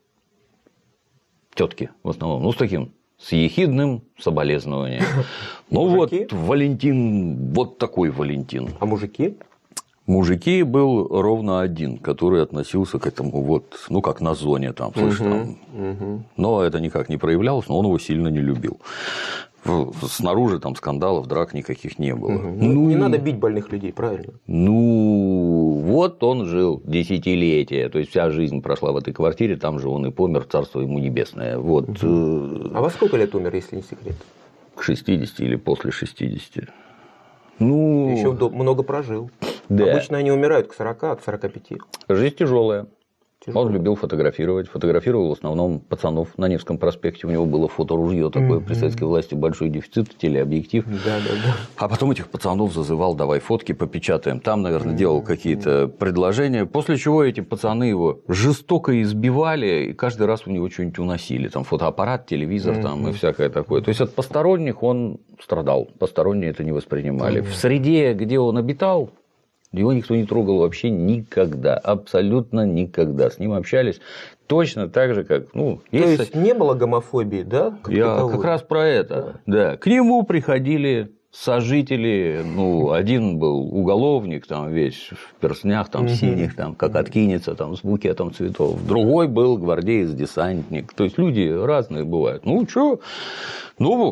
тетки в основном, ну, с таким, с ехидным соболезнованием. Ну, вот Валентин, вот такой Валентин. А мужики? Мужики был ровно один, который относился к этому вот, ну, как на зоне там, слышишь, угу, там. Угу. Но это никак не проявлялось, но он его сильно не любил. Снаружи там скандалов, драк никаких не было. Угу. Ну, не надо бить больных людей, правильно? Ну, вот он жил десятилетия, то есть вся жизнь прошла в этой квартире, там же он и помер, царство ему небесное. Вот. Угу. А во сколько лет умер, если не секрет? К шестидесяти или после шестидесяти. Ну... Еще много прожил. Да. Обычно они умирают к сорока, к сорока пяти. Жизнь тяжелая. Тяжело. Он любил фотографировать. Фотографировал в основном пацанов на Невском проспекте. У него было фоторужье такое. Mm-hmm. При советской власти большой дефицит, телеобъектив. Да, да, да. А потом этих пацанов зазывал: давай фотки попечатаем. Там, наверное, mm-hmm. делал какие-то предложения. После чего эти пацаны его жестоко избивали. И каждый раз у него что-нибудь уносили. Там фотоаппарат, телевизор mm-hmm. там, и всякое такое. То есть от посторонних он страдал. Посторонние это не воспринимали. Mm-hmm. В среде, где он обитал, его никто не трогал вообще никогда, абсолютно никогда. С ним общались точно так же, как... Ну, То есть, есть не было гомофобии, да? Как Я таковой? Как раз про это. Да. Да. К нему приходили сожители, ну, один был уголовник, там весь в перстнях, там, угу. синих, там, как откинется, там, с букетом цветов. Другой был гвардеец-десантник. То есть, люди разные бывают. Ну, что? Ну,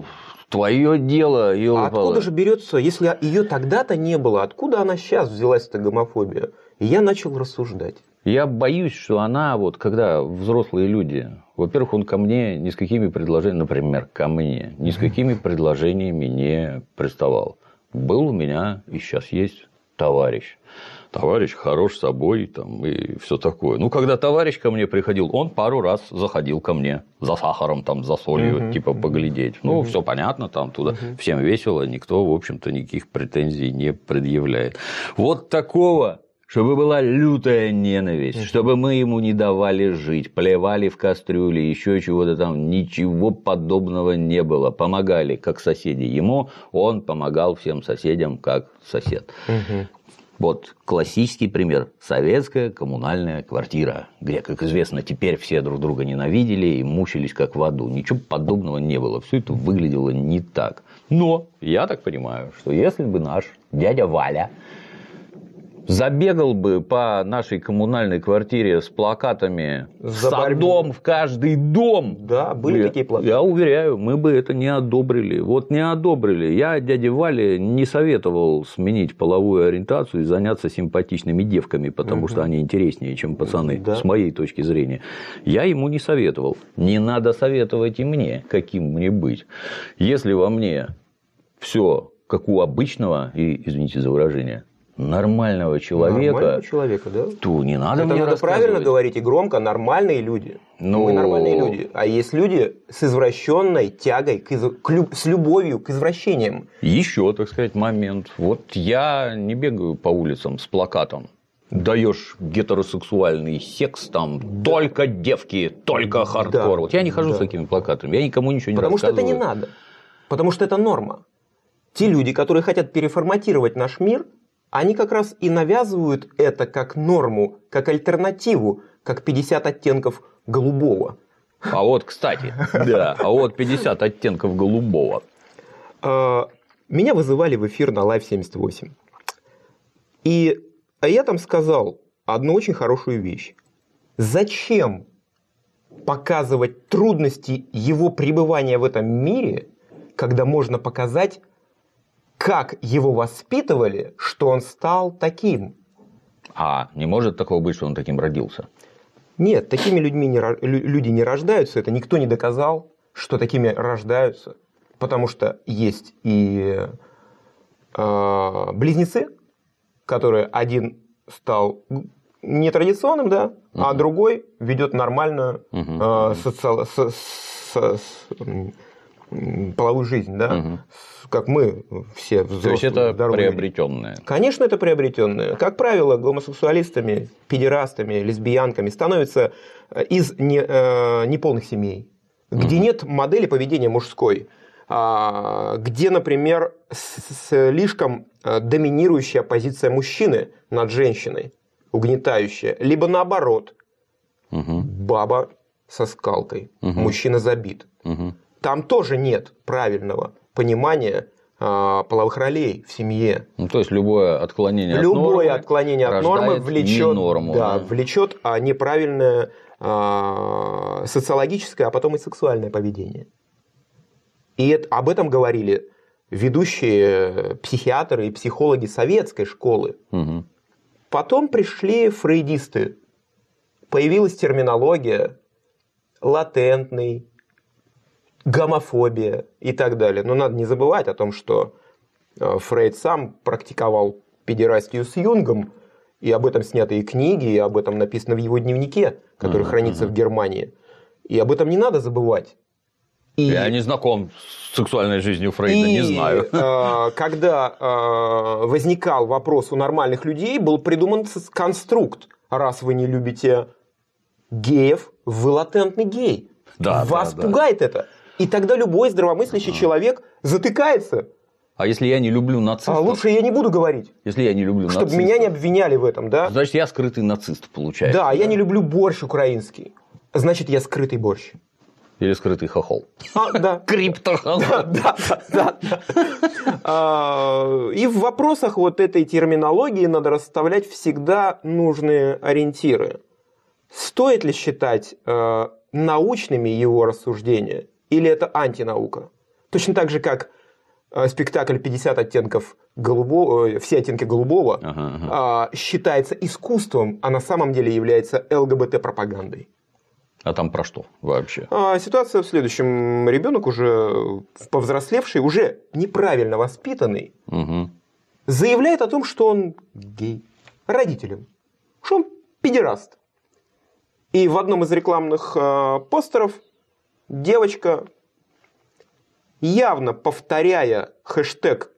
твое дело, а откуда же берется, если ее тогда-то не было, откуда она сейчас взялась, эта гомофобия? И я начал рассуждать. Я боюсь, что она, вот когда взрослые люди, во-первых, он ко мне ни с какими предложениями, например, ко мне, ни с какими предложениями не приставал. Был у меня и сейчас есть товарищ. Товарищ хорош собой там, и все такое. Ну, когда товарищ ко мне приходил, он пару раз заходил ко мне за сахаром, там, за солью, uh-huh. типа поглядеть. Ну, uh-huh. все понятно, там туда uh-huh. всем весело, никто, в общем-то, никаких претензий не предъявляет. Вот такого, чтобы была лютая ненависть, uh-huh. чтобы мы ему не давали жить, плевали в кастрюли, еще чего-то там, ничего подобного не было. Помогали как соседи ему, он помогал всем соседям как сосед. Uh-huh. Вот классический пример – советская коммунальная квартира, где, как известно, теперь все друг друга ненавидели и мучились как в аду. Ничего подобного не было, все это выглядело не так. Но я так понимаю, что если бы наш дядя Валя забегал бы по нашей коммунальной квартире с плакатами «Садом в каждый дом». Да, были я, такие плакаты. Я уверяю, мы бы это не одобрили. Вот не одобрили. Я дяде Вале не советовал сменить половую ориентацию и заняться симпатичными девками, потому угу. что они интереснее, чем пацаны, да. с моей точки зрения. Я ему не советовал. Не надо советовать и мне, каким мне быть. Если во мне все как у обычного, и, извините за выражение, нормального человека, нормального человека, да? то не надо это мне надо рассказывать. Правильно говорить и громко, нормальные люди. Но... Мы нормальные люди. А есть люди с извращенной тягой, к из... к люб... с любовью к извращениям. Еще, так сказать, момент. Вот я не бегаю по улицам с плакатом. Даешь гетеросексуальный секс, там да. только девки, только хардкор. Да. Вот я не хожу да. с такими плакатами, я никому ничего не Потому рассказываю. Потому что это не надо. Потому что это норма. Те люди, которые хотят переформатировать наш мир, они как раз и навязывают это как норму, как альтернативу, как пятьдесят оттенков голубого. А вот, кстати, да, а вот пятьдесят оттенков голубого. Меня вызывали в эфир на Лайв семьдесят восемь. И я там сказал одну очень хорошую вещь. Зачем показывать трудности его пребывания в этом мире, когда можно показать, как его воспитывали, что он стал таким? А не может такого быть, что он таким родился? Нет, такими людьми не, люди не рождаются. Это никто не доказал, что такими рождаются. Потому что есть и э, близнецы, которые один стал нетрадиционным, да, uh-huh. а другой ведет нормальную uh-huh. э, социал, со, со, со, половую жизнь, да, uh-huh. как мы все взрослые. То есть это приобретенное? Конечно, это приобретенное. Как правило, гомосексуалистами, педерастами, лесбиянками становятся из не, э, неполных семей, uh-huh. где нет модели поведения мужской, э, где, например, слишком доминирующая позиция мужчины над женщиной, угнетающая, либо наоборот, uh-huh. баба со скалкой, uh-huh. мужчина забит. Uh-huh. Там тоже нет правильного понимания а, половых ролей в семье. Ну, то есть любое отклонение любое от нормы, отклонение от нормы влечет, норму, да, да. влечет а, неправильное а, социологическое, а потом и сексуальное поведение. И это, об этом говорили ведущие психиатры и психологи советской школы. Угу. Потом пришли фрейдисты. Появилась терминология латентный, гомофобия и так далее. Но надо не забывать о том, что Фрейд сам практиковал педерастию с Юнгом, и об этом сняты и книги, и об этом написано в его дневнике, который uh-huh, хранится uh-huh. в Германии. И об этом не надо забывать. И... Я не знаком с сексуальной жизнью Фрейда, и, не знаю. Э, когда э, возникал вопрос у нормальных людей, был придуман конструкт. Раз вы не любите геев, вы латентный гей. Да, Вас да, пугает да. это. И тогда любой здравомыслящий ага. человек затыкается. А если я не люблю нацистов? А лучше я не буду говорить. Если я не люблю чтобы нацистов. Меня не обвиняли в этом, да? Значит, я скрытый нацист, получается. Да, да? я не люблю борщ украинский. Значит, я скрытый борщ. Или скрытый хохол. А, да. Криптохохол. Да, да, да. да. И в вопросах вот этой терминологии надо расставлять всегда нужные ориентиры. Стоит ли считать научными его рассуждения? Или это антинаука? Точно так же, как спектакль пятьдесят оттенков голубого, все оттенки голубого ага, ага. считается искусством, а на самом деле является ЛГБТ-пропагандой. А там про что вообще? Ситуация в следующем. Ребенок уже повзрослевший, уже неправильно воспитанный, угу. заявляет о том, что он гей родителям, что он педераст. И в одном из рекламных постеров девочка, явно повторяя хэштег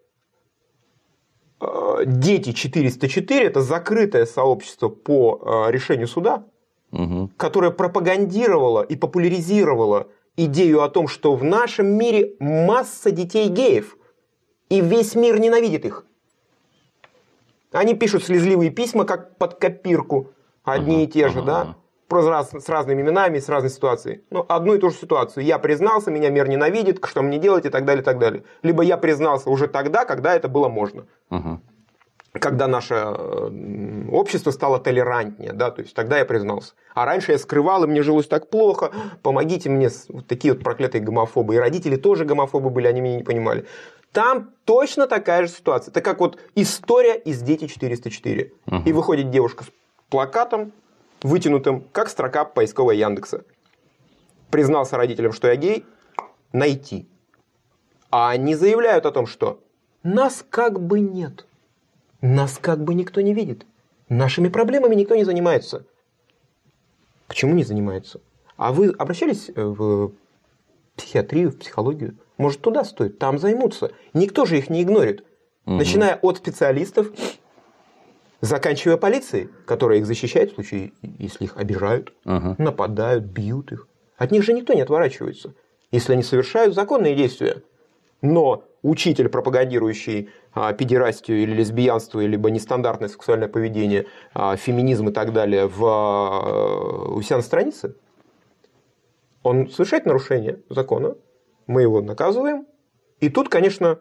«Дети четыреста четыре», это закрытое сообщество по решению суда, угу. которое пропагандировало и популяризировало идею о том, что в нашем мире масса детей геев, и весь мир ненавидит их. Они пишут слезливые письма, как под копирку, одни ага, и те же, ага. да? С разными именами, с разной ситуацией. Ну, одну и ту же ситуацию. Я признался, меня мир ненавидит, что мне делать и так далее, и так далее. Либо я признался уже тогда, когда это было можно. Угу. Когда наше общество стало толерантнее, да, то есть тогда я признался. А раньше я скрывал, и мне жилось так плохо, помогите мне, вот такие вот проклятые гомофобы. И родители тоже гомофобы были, они меня не понимали. Там точно такая же ситуация. Это как вот история из «Дети четыреста четыре». Угу. И выходит девушка с плакатом, вытянутым, как строка поисковой Яндекса. Признался родителям, что я гей, найти. А они заявляют о том, что нас как бы нет. Нас как бы никто не видит. Нашими проблемами никто не занимается. Почему не занимается? А вы обращались в психиатрию, в психологию? Может, туда стоит? Там займутся. Никто же их не игнорит. Угу. Начиная от специалистов, заканчивая полицией, которая их защищает в случае, если их обижают, ага. нападают, бьют их. От них же никто не отворачивается, если они совершают законные действия. Но учитель, пропагандирующий а, педерастию или лесбиянство, либо нестандартное сексуальное поведение, а, феминизм и так далее в, а, у себя на странице, он совершает нарушение закона, мы его наказываем. И тут, конечно...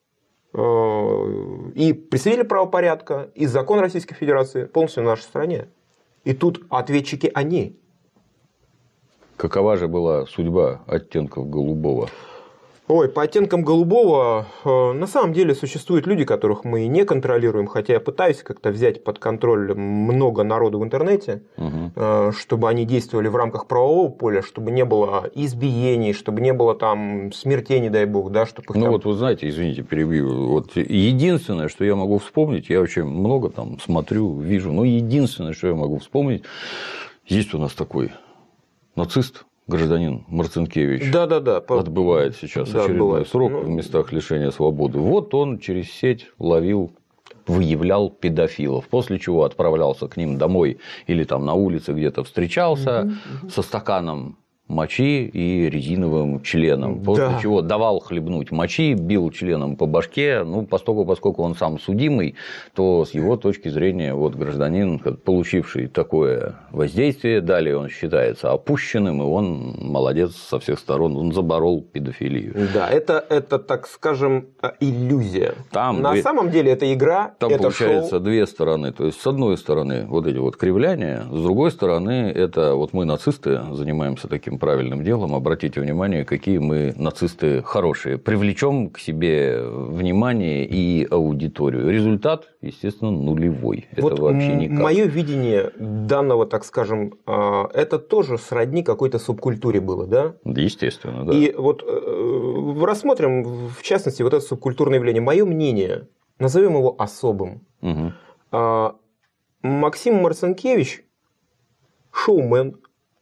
и представители правопорядка, и закон Российской Федерации полностью на нашей стороне. И тут ответчики они. Какова же была судьба оттенков голубого? Ой, по оттенкам голубого на самом деле существуют люди, которых мы не контролируем, хотя я пытаюсь как-то взять под контроль много народу в интернете, угу. чтобы они действовали в рамках правового поля, чтобы не было избиений, чтобы не было там смертей, не дай бог, да, чтобы... Ну там... вот вы знаете, извините, перебью, вот единственное, что я могу вспомнить, я очень много там смотрю, вижу, но единственное, что я могу вспомнить, есть у нас такой нацист, гражданин Марцинкевич, да, да, да. отбывает сейчас да, очередной бывает. срок ну... в местах лишения свободы. Вот он через сеть ловил, выявлял педофилов, после чего отправлялся к ним домой или там на улице где-то встречался угу, угу. со стаканом мочи и резиновым членом, после да. чего давал хлебнуть мочи, бил членом по башке, ну, поскольку, поскольку он сам судимый, то с его точки зрения вот гражданин, получивший такое воздействие, далее он считается опущенным, и он молодец со всех сторон, он заборол педофилию. Да, это, это так скажем, иллюзия. Там На две... самом деле это игра, там это получается шоу. Две стороны, то есть с одной стороны вот эти вот кривляния, с другой стороны это вот мы нацисты занимаемся таким правильным делом. Обратите внимание, какие мы нацисты хорошие. Привлечем к себе внимание и аудиторию. Результат, естественно, нулевой. Вот это вообще никак. Мое видение данного, так скажем, это тоже сродни какой-то субкультуре было, да? Естественно, да. И вот рассмотрим, в частности, вот это субкультурное явление. Мое мнение, назовем его особым. Угу. Максим Марцинкевич – шоумен,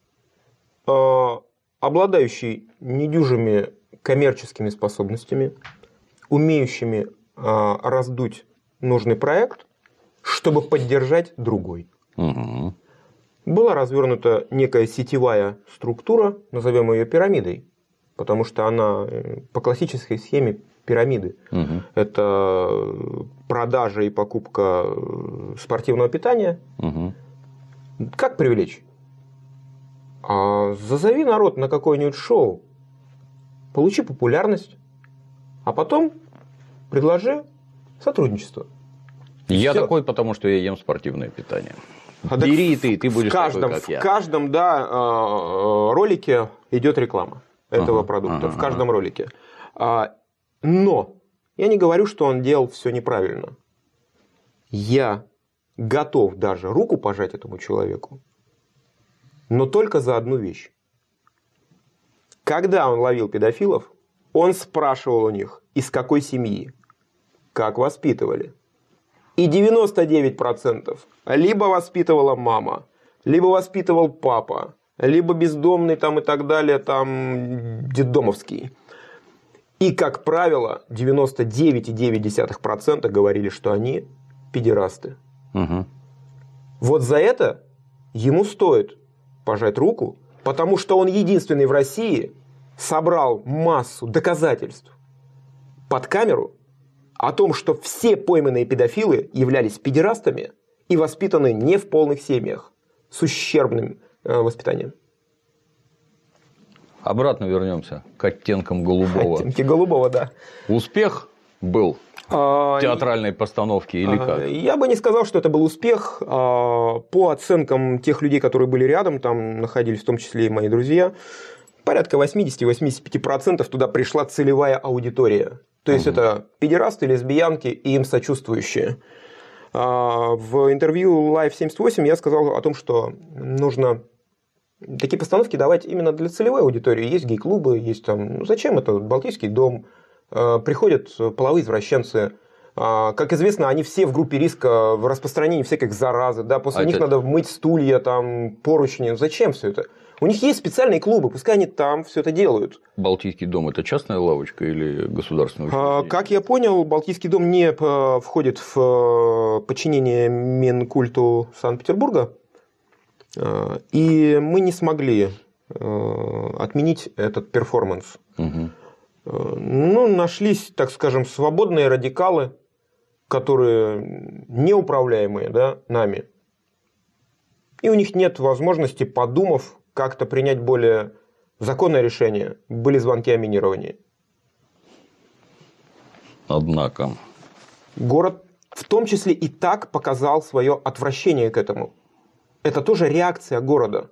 обладающий недюжими коммерческими способностями, умеющими раздуть нужный проект, чтобы поддержать другой. Угу. Была развернута некая сетевая структура, назовем ее пирамидой, потому что она по классической схеме пирамиды. Угу. Это продажа и покупка спортивного питания. Угу. Как привлечь? А зазови народ на какое-нибудь шоу, получи популярность, а потом предложи сотрудничество. Я Всё. такой, потому что я ем спортивное питание. А Бери и ты, ты будешь в каждом, такой, как в я. В каждом да, ролике идет реклама этого ага, продукта, ага, в каждом ага. ролике. Но я не говорю, что он делал все неправильно. Я готов даже руку пожать этому человеку, но только за одну вещь. Когда он ловил педофилов, он спрашивал у них, из какой семьи, как воспитывали. И девяносто девять процентов либо воспитывала мама, либо воспитывал папа, либо бездомный там и так далее, там детдомовский. И, как правило, девяносто девять целых девять десятых процента говорили, что они педерасты. Угу. Вот за это ему стоит пожать руку, потому что он единственный в России собрал массу доказательств под камеру о том, что все пойманные педофилы являлись педерастами и воспитаны не в полных семьях с ущербным э, воспитанием. Обратно вернемся к оттенкам голубого. Оттенки голубого, да. Успех был в театральной постановке или как? Я бы не сказал, что это был успех. По оценкам тех людей, которые были рядом, там находились в том числе и мои друзья, порядка восемьдесят-восемьдесят пять процентов туда пришла целевая аудитория. То есть, угу. это педерасты, лесбиянки и им сочувствующие. В интервью Live семьдесят восемь я сказал о том, что нужно такие постановки давать именно для целевой аудитории. Есть гей-клубы, есть там... Ну, зачем это? Балтийский дом. Приходят половые извращенцы. Как известно, они все в группе риска в распространении всяких заразы. Да? После а них это... надо мыть стулья, там, поручни. Зачем все это? У них есть специальные клубы, пускай они там все это делают. Балтийский дом – это частная лавочка или государственная учреждение? Как я понял, Балтийский дом не входит в подчинение Минкульту Санкт-Петербурга. И мы не смогли отменить этот перформанс. Угу. Ну, нашлись, так скажем, свободные радикалы, которые неуправляемые, да, нами. И у них нет возможности, подумав, как-то принять более законное решение. Были звонки о минировании. Однако. Город в том числе и так показал свое отвращение к этому. Это тоже реакция города.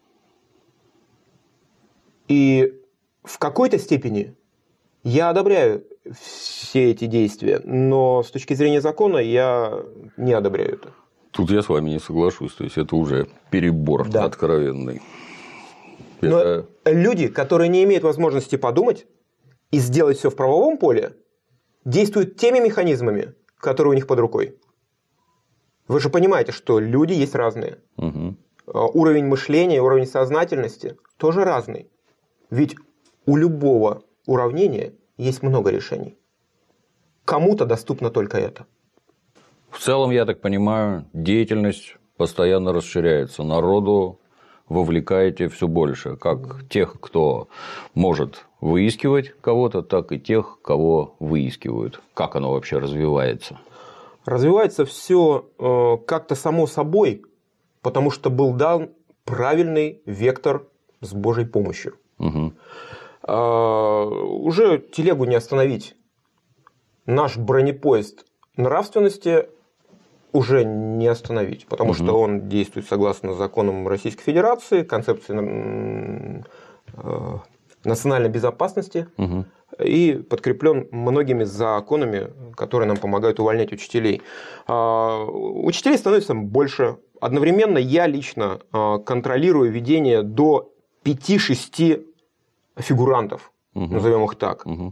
И в какой-то степени я одобряю все эти действия, но с точки зрения закона я не одобряю это. Тут я с вами не соглашусь, то есть это уже перебор, да, откровенный. Но это... люди, которые не имеют возможности подумать и сделать все в правовом поле, действуют теми механизмами, которые у них под рукой. Вы же понимаете, что люди есть разные. Угу. Уровень мышления, уровень сознательности тоже разный. Ведь у любого уравнения есть много решений. Кому-то доступно только это. В целом, я так понимаю, деятельность постоянно расширяется. Народу вовлекаете все больше. Как тех, кто может выискивать кого-то, так и тех, кого выискивают. Как оно вообще развивается? Развивается все э, как-то само собой, потому что был дан правильный вектор с Божьей помощью. Угу. Э, уже телегу не остановить. Наш бронепоезд нравственности уже не остановить, потому угу. что он действует согласно законам Российской Федерации, концепции э, национальной безопасности. Угу. И подкреплен многими законами, которые нам помогают увольнять учителей. Учителей становится больше. Одновременно я лично контролирую ведение до пяти-шести фигурантов, угу. назовем их так. Угу.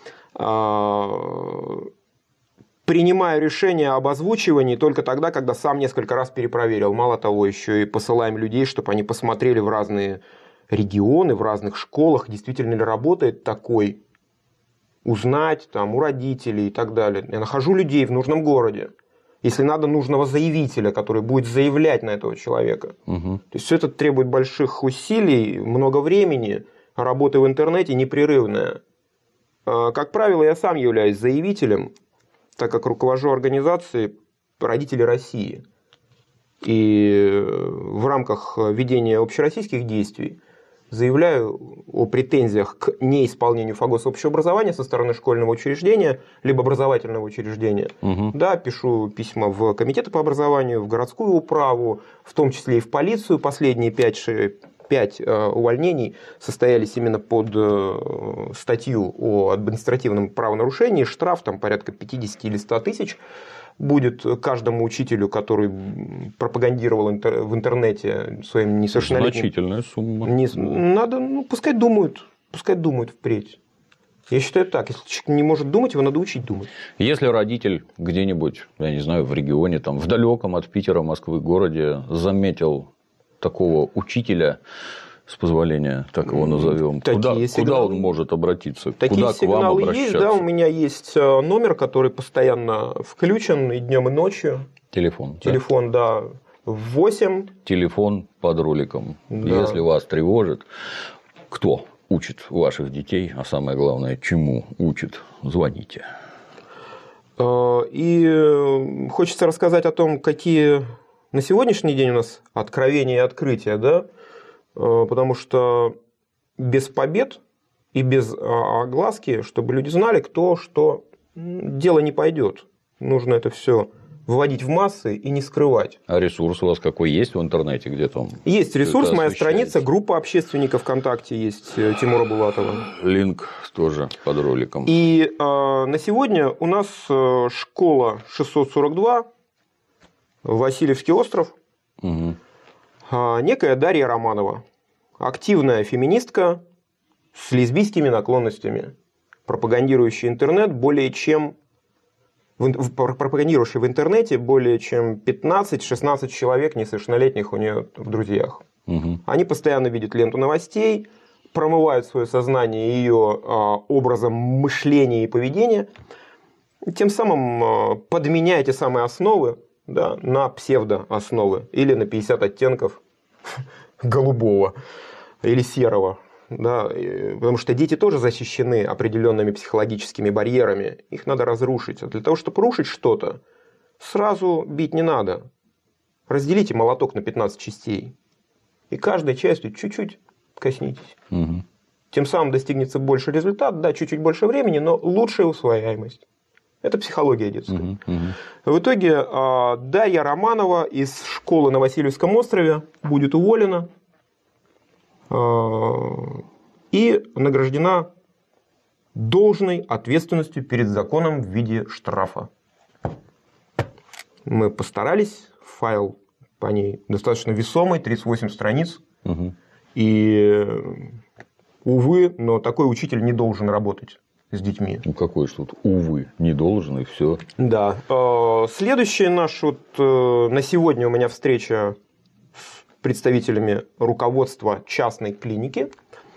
Принимаю решение об озвучивании только тогда, когда сам несколько раз перепроверил. Мало того, еще и посылаем людей, чтобы они посмотрели в разные регионы, в разных школах, действительно ли работает такой, узнать там, у родителей и так далее. Я нахожу людей в нужном городе. Если надо, нужного заявителя, который будет заявлять на этого человека. Угу. То есть все это требует больших усилий, много времени, работы в интернете непрерывная. Как правило, я сам являюсь заявителем, так как руковожу организацией «Родители России». И в рамках ведения общероссийских действий заявляю о претензиях к неисполнению ФАГОСа общего образования со стороны школьного учреждения, либо образовательного учреждения. Угу. Да, пишу письма в комитеты по образованию, в городскую управу, в том числе и в полицию последние пять увольнений состоялись именно под статью о административном правонарушении. Штраф там порядка пятьдесят или сто тысяч будет каждому учителю, который пропагандировал интер... в интернете своим несовершеннолетним... Значительная сумма. Не... Надо, ну, пускай думают, пускай думают впредь. Я считаю так, если человек не может думать, его надо учить думать. Если родитель где-нибудь, я не знаю, в регионе, там, в далеком от Питера, Москвы городе заметил такого учителя, с позволения, так его назовем, куда, куда он может обратиться? Такие куда к вам обращаться? Есть, да, у меня есть номер, который постоянно включен и днем, и ночью. Телефон. Телефон, да, да восемь. Телефон под роликом. Да. Если вас тревожит, кто учит ваших детей, а самое главное, чему учит, звоните. И хочется рассказать о том, какие на сегодняшний день у нас откровения и открытия, да, потому что без побед и без огласки, чтобы люди знали, кто что, дело не пойдет. Нужно это все выводить в массы и не скрывать. А ресурс у вас какой есть в интернете? Где там? Есть ресурс, моя страница, группа общественников ВКонтакте есть Тимура Булатова. Линк тоже под роликом. И э, на сегодня у нас школа шестьсот сорок два, Васильевский остров. Угу. Некая Дарья Романова, активная феминистка с лесбийскими наклонностями, пропагандирующая интернет более чем пропагандирующая в интернете более чем пятнадцать-шестнадцать человек несовершеннолетних у нее в друзьях. Угу. Они постоянно видят ленту новостей, промывают свое сознание ее образом мышления и поведения, тем самым подменяя те самые основы, да, на псевдоосновы или на пятьдесят оттенков голубого или серого. Да, потому что дети тоже защищены определенными психологическими барьерами. Их надо разрушить. А для того, чтобы рушить что-то, сразу бить не надо. Разделите молоток на пятнадцать частей. И каждой частью чуть-чуть коснитесь. Угу. Тем самым достигнется больше результат, да, чуть-чуть больше времени, но лучшая усвояемость. Это психология детская. Угу, угу. В итоге Дарья Романова из школы на Васильевском острове будет уволена и награждена должной ответственностью перед законом в виде штрафа. Мы постарались, файл по ней достаточно весомый, тридцать восемь страниц. Угу. И, увы, но такой учитель не должен работать с детьми. Ну, какой же тут, увы, не должен, и все. Да. Следующая наша, вот, на сегодня у меня встреча с представителями руководства частной клиники.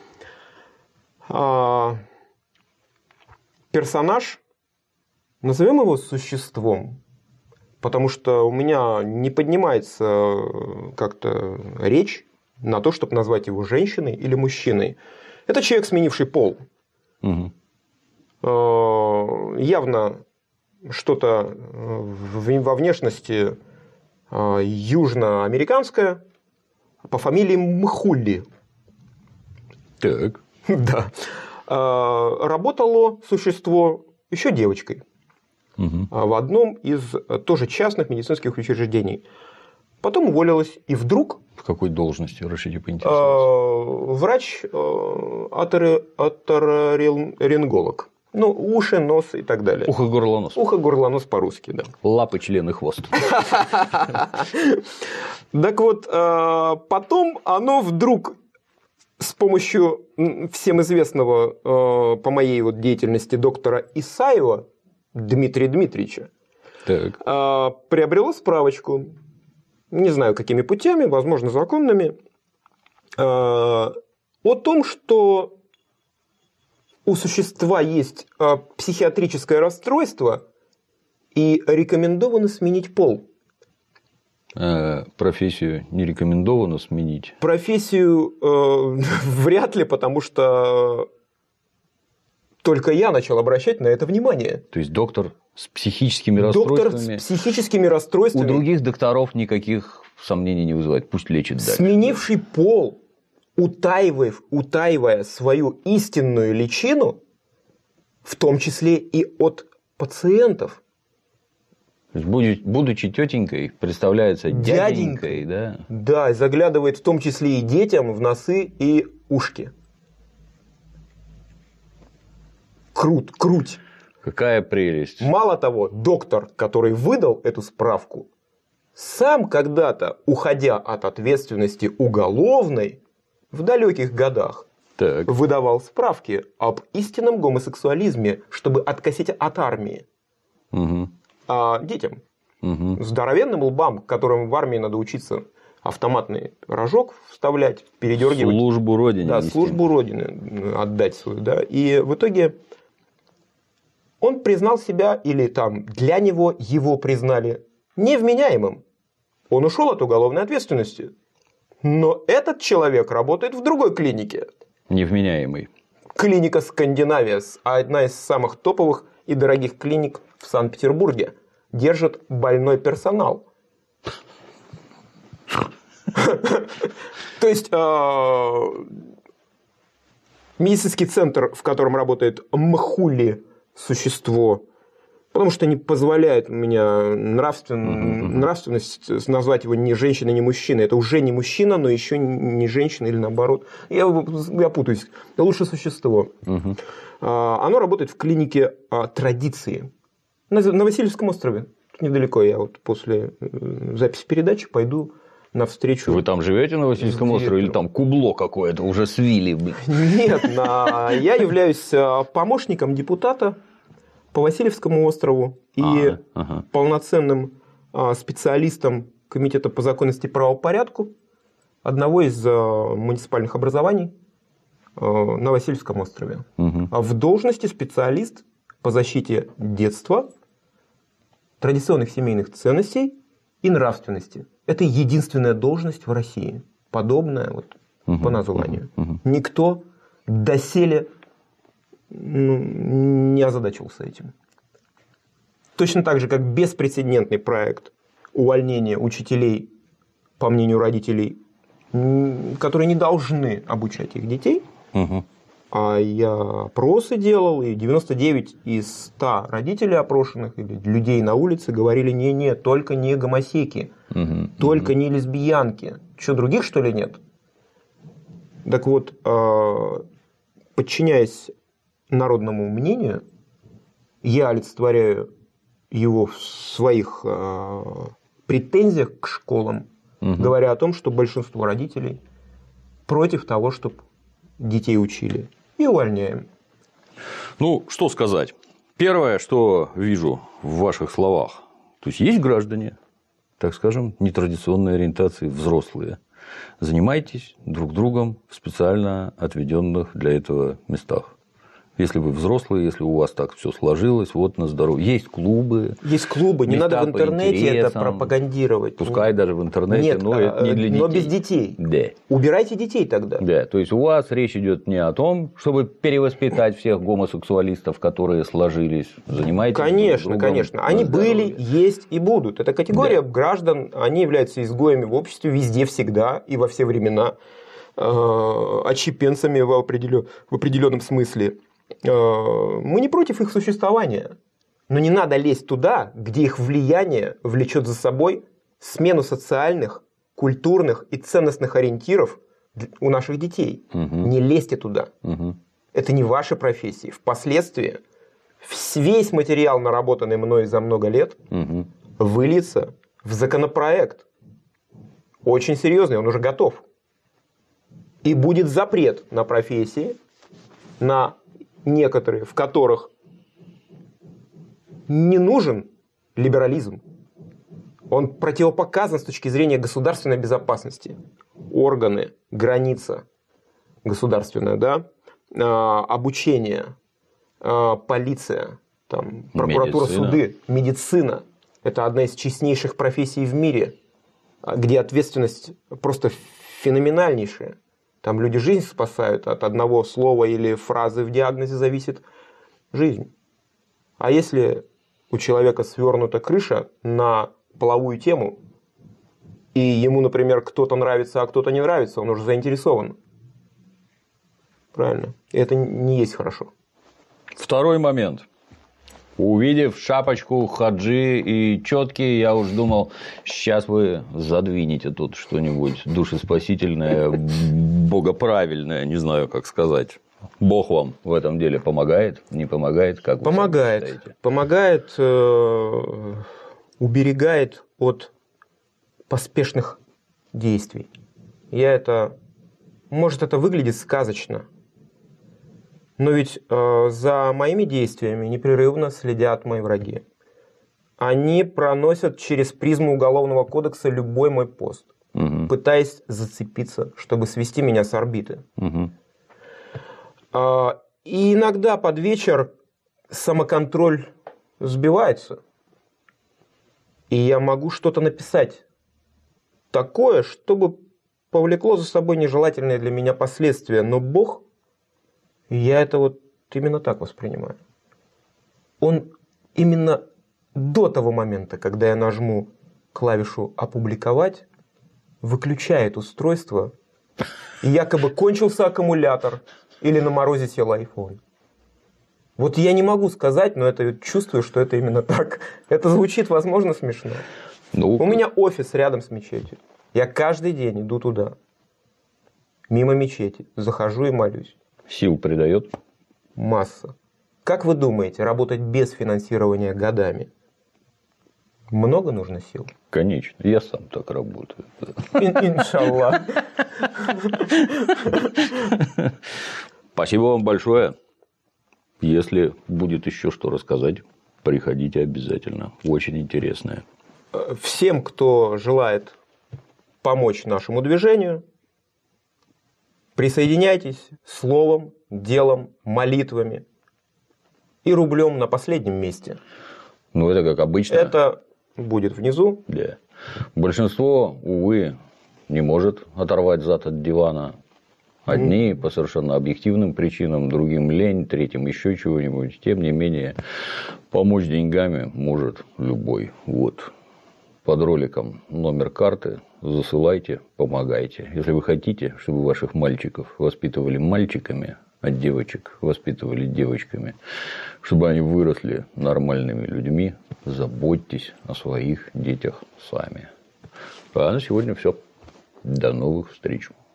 Персонаж, назовем его существом, потому что у меня не поднимается как-то речь на то, чтобы назвать его женщиной или мужчиной. Это человек, сменивший пол. Угу. Явно что-то во внешности южноамериканское, по фамилии Мхулли. Так. Да. Работало существо еще девочкой. Угу. В одном из тоже частных медицинских учреждений. Потом уволилась. И вдруг... В какой должности, разрешите поинтересоваться? Врач, оторинолог. Ну, уши, нос и так далее. Ухо, горло, нос. Ухо, горло, нос по-русски, да. Лапы, члены, хвост. Так вот, потом оно вдруг с помощью всем известного по моей вот деятельности доктора Исаева Дмитрия Дмитриевича приобрело справочку, не знаю какими путями, возможно законными, о том, что у существа есть психиатрическое расстройство и рекомендовано сменить пол. Профессию не рекомендовано сменить? Профессию э, вряд ли, потому что только я начал обращать на это внимание. То есть доктор с психическими доктор расстройствами? Доктор с психическими расстройствами. У других докторов никаких сомнений не вызывает, пусть лечит дальше. Сменивший пол, утаивая, утаивая свою истинную личину, в том числе и от пациентов. Будучи тетенькой, представляется дяденькой, да? Да, и заглядывает в том числе и детям в носы и ушки. Крут, круть. Какая прелесть. Мало того, доктор, который выдал эту справку, сам когда-то, уходя от ответственности уголовной, в далеких годах, так. выдавал справки об истинном гомосексуализме, чтобы откосить от армии. Угу. А детям. Угу. Здоровенным лбам, которым в армии надо учиться автоматный рожок вставлять, передергивать. Службу Родине. Да, нести. службу Родины отдать свою. Да. И в итоге он признал себя, или там для него его признали невменяемым. Он ушел от уголовной ответственности. Но этот человек работает в другой клинике. Невменяемый. Клиника Скандинавия, одна из самых топовых и дорогих клиник в Санкт-Петербурге. Держит больной персонал. То есть медицинский центр, в котором работает Мхули, существо, потому что не позволяет у меня нравствен... нравственность назвать его ни женщиной, ни мужчиной. Это уже не мужчина, но еще не женщина или наоборот. Я, я путаюсь. Это лучше существо. Угу. Оно работает в клинике традиции. На Васильевском острове. Тут недалеко. Я вот после записи передачи пойду навстречу. Вы там живете на Васильевском острове или там кубло какое-то уже свили? Нет, на... я являюсь помощником депутата по Васильевскому острову и а, ага. полноценным специалистом Комитета по законности и правопорядку одного из муниципальных образований на Васильевском острове. Угу. В должности специалист по защите детства, традиционных семейных ценностей и нравственности. Это единственная должность в России, подобная вот, угу. по названию. Угу. Никто доселе ну, не озадачился этим. Точно так же, как беспрецедентный проект увольнения учителей, по мнению родителей, которые не должны обучать их детей. Угу. А я опросы делал, и девяносто девять из ста родителей опрошенных или людей на улице говорили: не-не, только не гомосеки, угу. только угу. не лесбиянки. Что, других, что ли, нет? Так вот, подчиняясь народному мнению, я олицетворяю его в своих претензиях к школам, угу. говоря о том, что большинство родителей против того, чтобы детей учили. И увольняем. Ну, что сказать. Первое, что вижу в ваших словах. То есть, есть граждане, так скажем, нетрадиционной ориентации, взрослые. Занимайтесь друг другом в специально отведенных для этого местах. Если вы взрослые, если у вас так все сложилось, вот на здоровье. Есть клубы. Есть клубы, не надо в интернете это пропагандировать. Пускай даже в интернете, Нет, но это не для детей. Но без детей. Да. Убирайте детей тогда. Да, то есть у вас речь идет не о том, чтобы перевоспитать всех гомосексуалистов, которые сложились. Занимайтесь. Конечно, конечно. Они были, есть и будут. Это категория да. граждан, они являются изгоями в обществе везде, всегда и во все времена. Отщепенцами в определенном смысле. Мы не против их существования, но не надо лезть туда, где их влияние влечет за собой смену социальных, культурных и ценностных ориентиров у наших детей. Угу. Не лезьте туда. Угу. Это не ваши профессии. Впоследствии весь материал, наработанный мной за много лет, угу. выльется в законопроект. Очень серьезный, он уже готов. И будет запрет на профессии, на некоторые, в которых не нужен либерализм. Он противопоказан с точки зрения государственной безопасности. Органы, граница государственная, да, обучение, полиция, там, прокуратура, медицина. Суды, медицина. Это одна из честнейших профессий в мире, где ответственность просто феноменальнейшая. Там люди жизнь спасают, от одного слова или фразы в диагнозе зависит жизнь. А если у человека свернута крыша на половую тему, и ему, например, кто-то нравится, а кто-то не нравится, он уже заинтересован. Правильно? И это не есть хорошо. Второй момент. Увидев шапочку, хаджи и четкие, я уж думал, сейчас вы задвинете тут что-нибудь душеспасительное, богоправильное, не знаю, как сказать. Бог вам в этом деле помогает, не помогает? Как вы помогает. Помогает, э, уберегает от поспешных действий. Я это... Может, это выглядит сказочно, но ведь э, за моими действиями непрерывно следят мои враги. Они проносят через призму Уголовного кодекса любой мой пост, угу. пытаясь зацепиться, чтобы свести меня с орбиты. Угу. Э, и иногда под вечер самоконтроль сбивается, и я могу что-то написать такое, чтобы повлекло за собой нежелательные для меня последствия, но Бог... Я это вот именно так воспринимаю. Он именно до того момента, когда я нажму клавишу «Опубликовать», выключает устройство, и якобы кончился аккумулятор или на морозе сел айфон. Вот я не могу сказать, но это чувствую, что это именно так. Это звучит, возможно, смешно. Ну... У меня офис рядом с мечетью. Я каждый день иду туда, мимо мечети, захожу и молюсь. Сил придает? Масса. Как вы думаете, работать без финансирования годами? Много нужно сил? Конечно. Я сам так работаю. Иншаллах. Спасибо вам большое. Если будет еще что рассказать, приходите обязательно. Очень интересное. Всем, кто желает помочь нашему движению, присоединяйтесь словом, делом, молитвами и рублем на последнем месте. Ну, это как обычно. Это будет внизу. Да. Большинство, увы, не может оторвать зад от дивана. Одни по совершенно объективным причинам, другим лень, третьим еще чего-нибудь. Тем не менее, помочь деньгами может любой. Вот. Под роликом номер карты. Засылайте, помогайте. Если вы хотите, чтобы ваших мальчиков воспитывали мальчиками, а девочек воспитывали девочками, чтобы они выросли нормальными людьми, заботьтесь о своих детях сами. А на сегодня все. До новых встреч.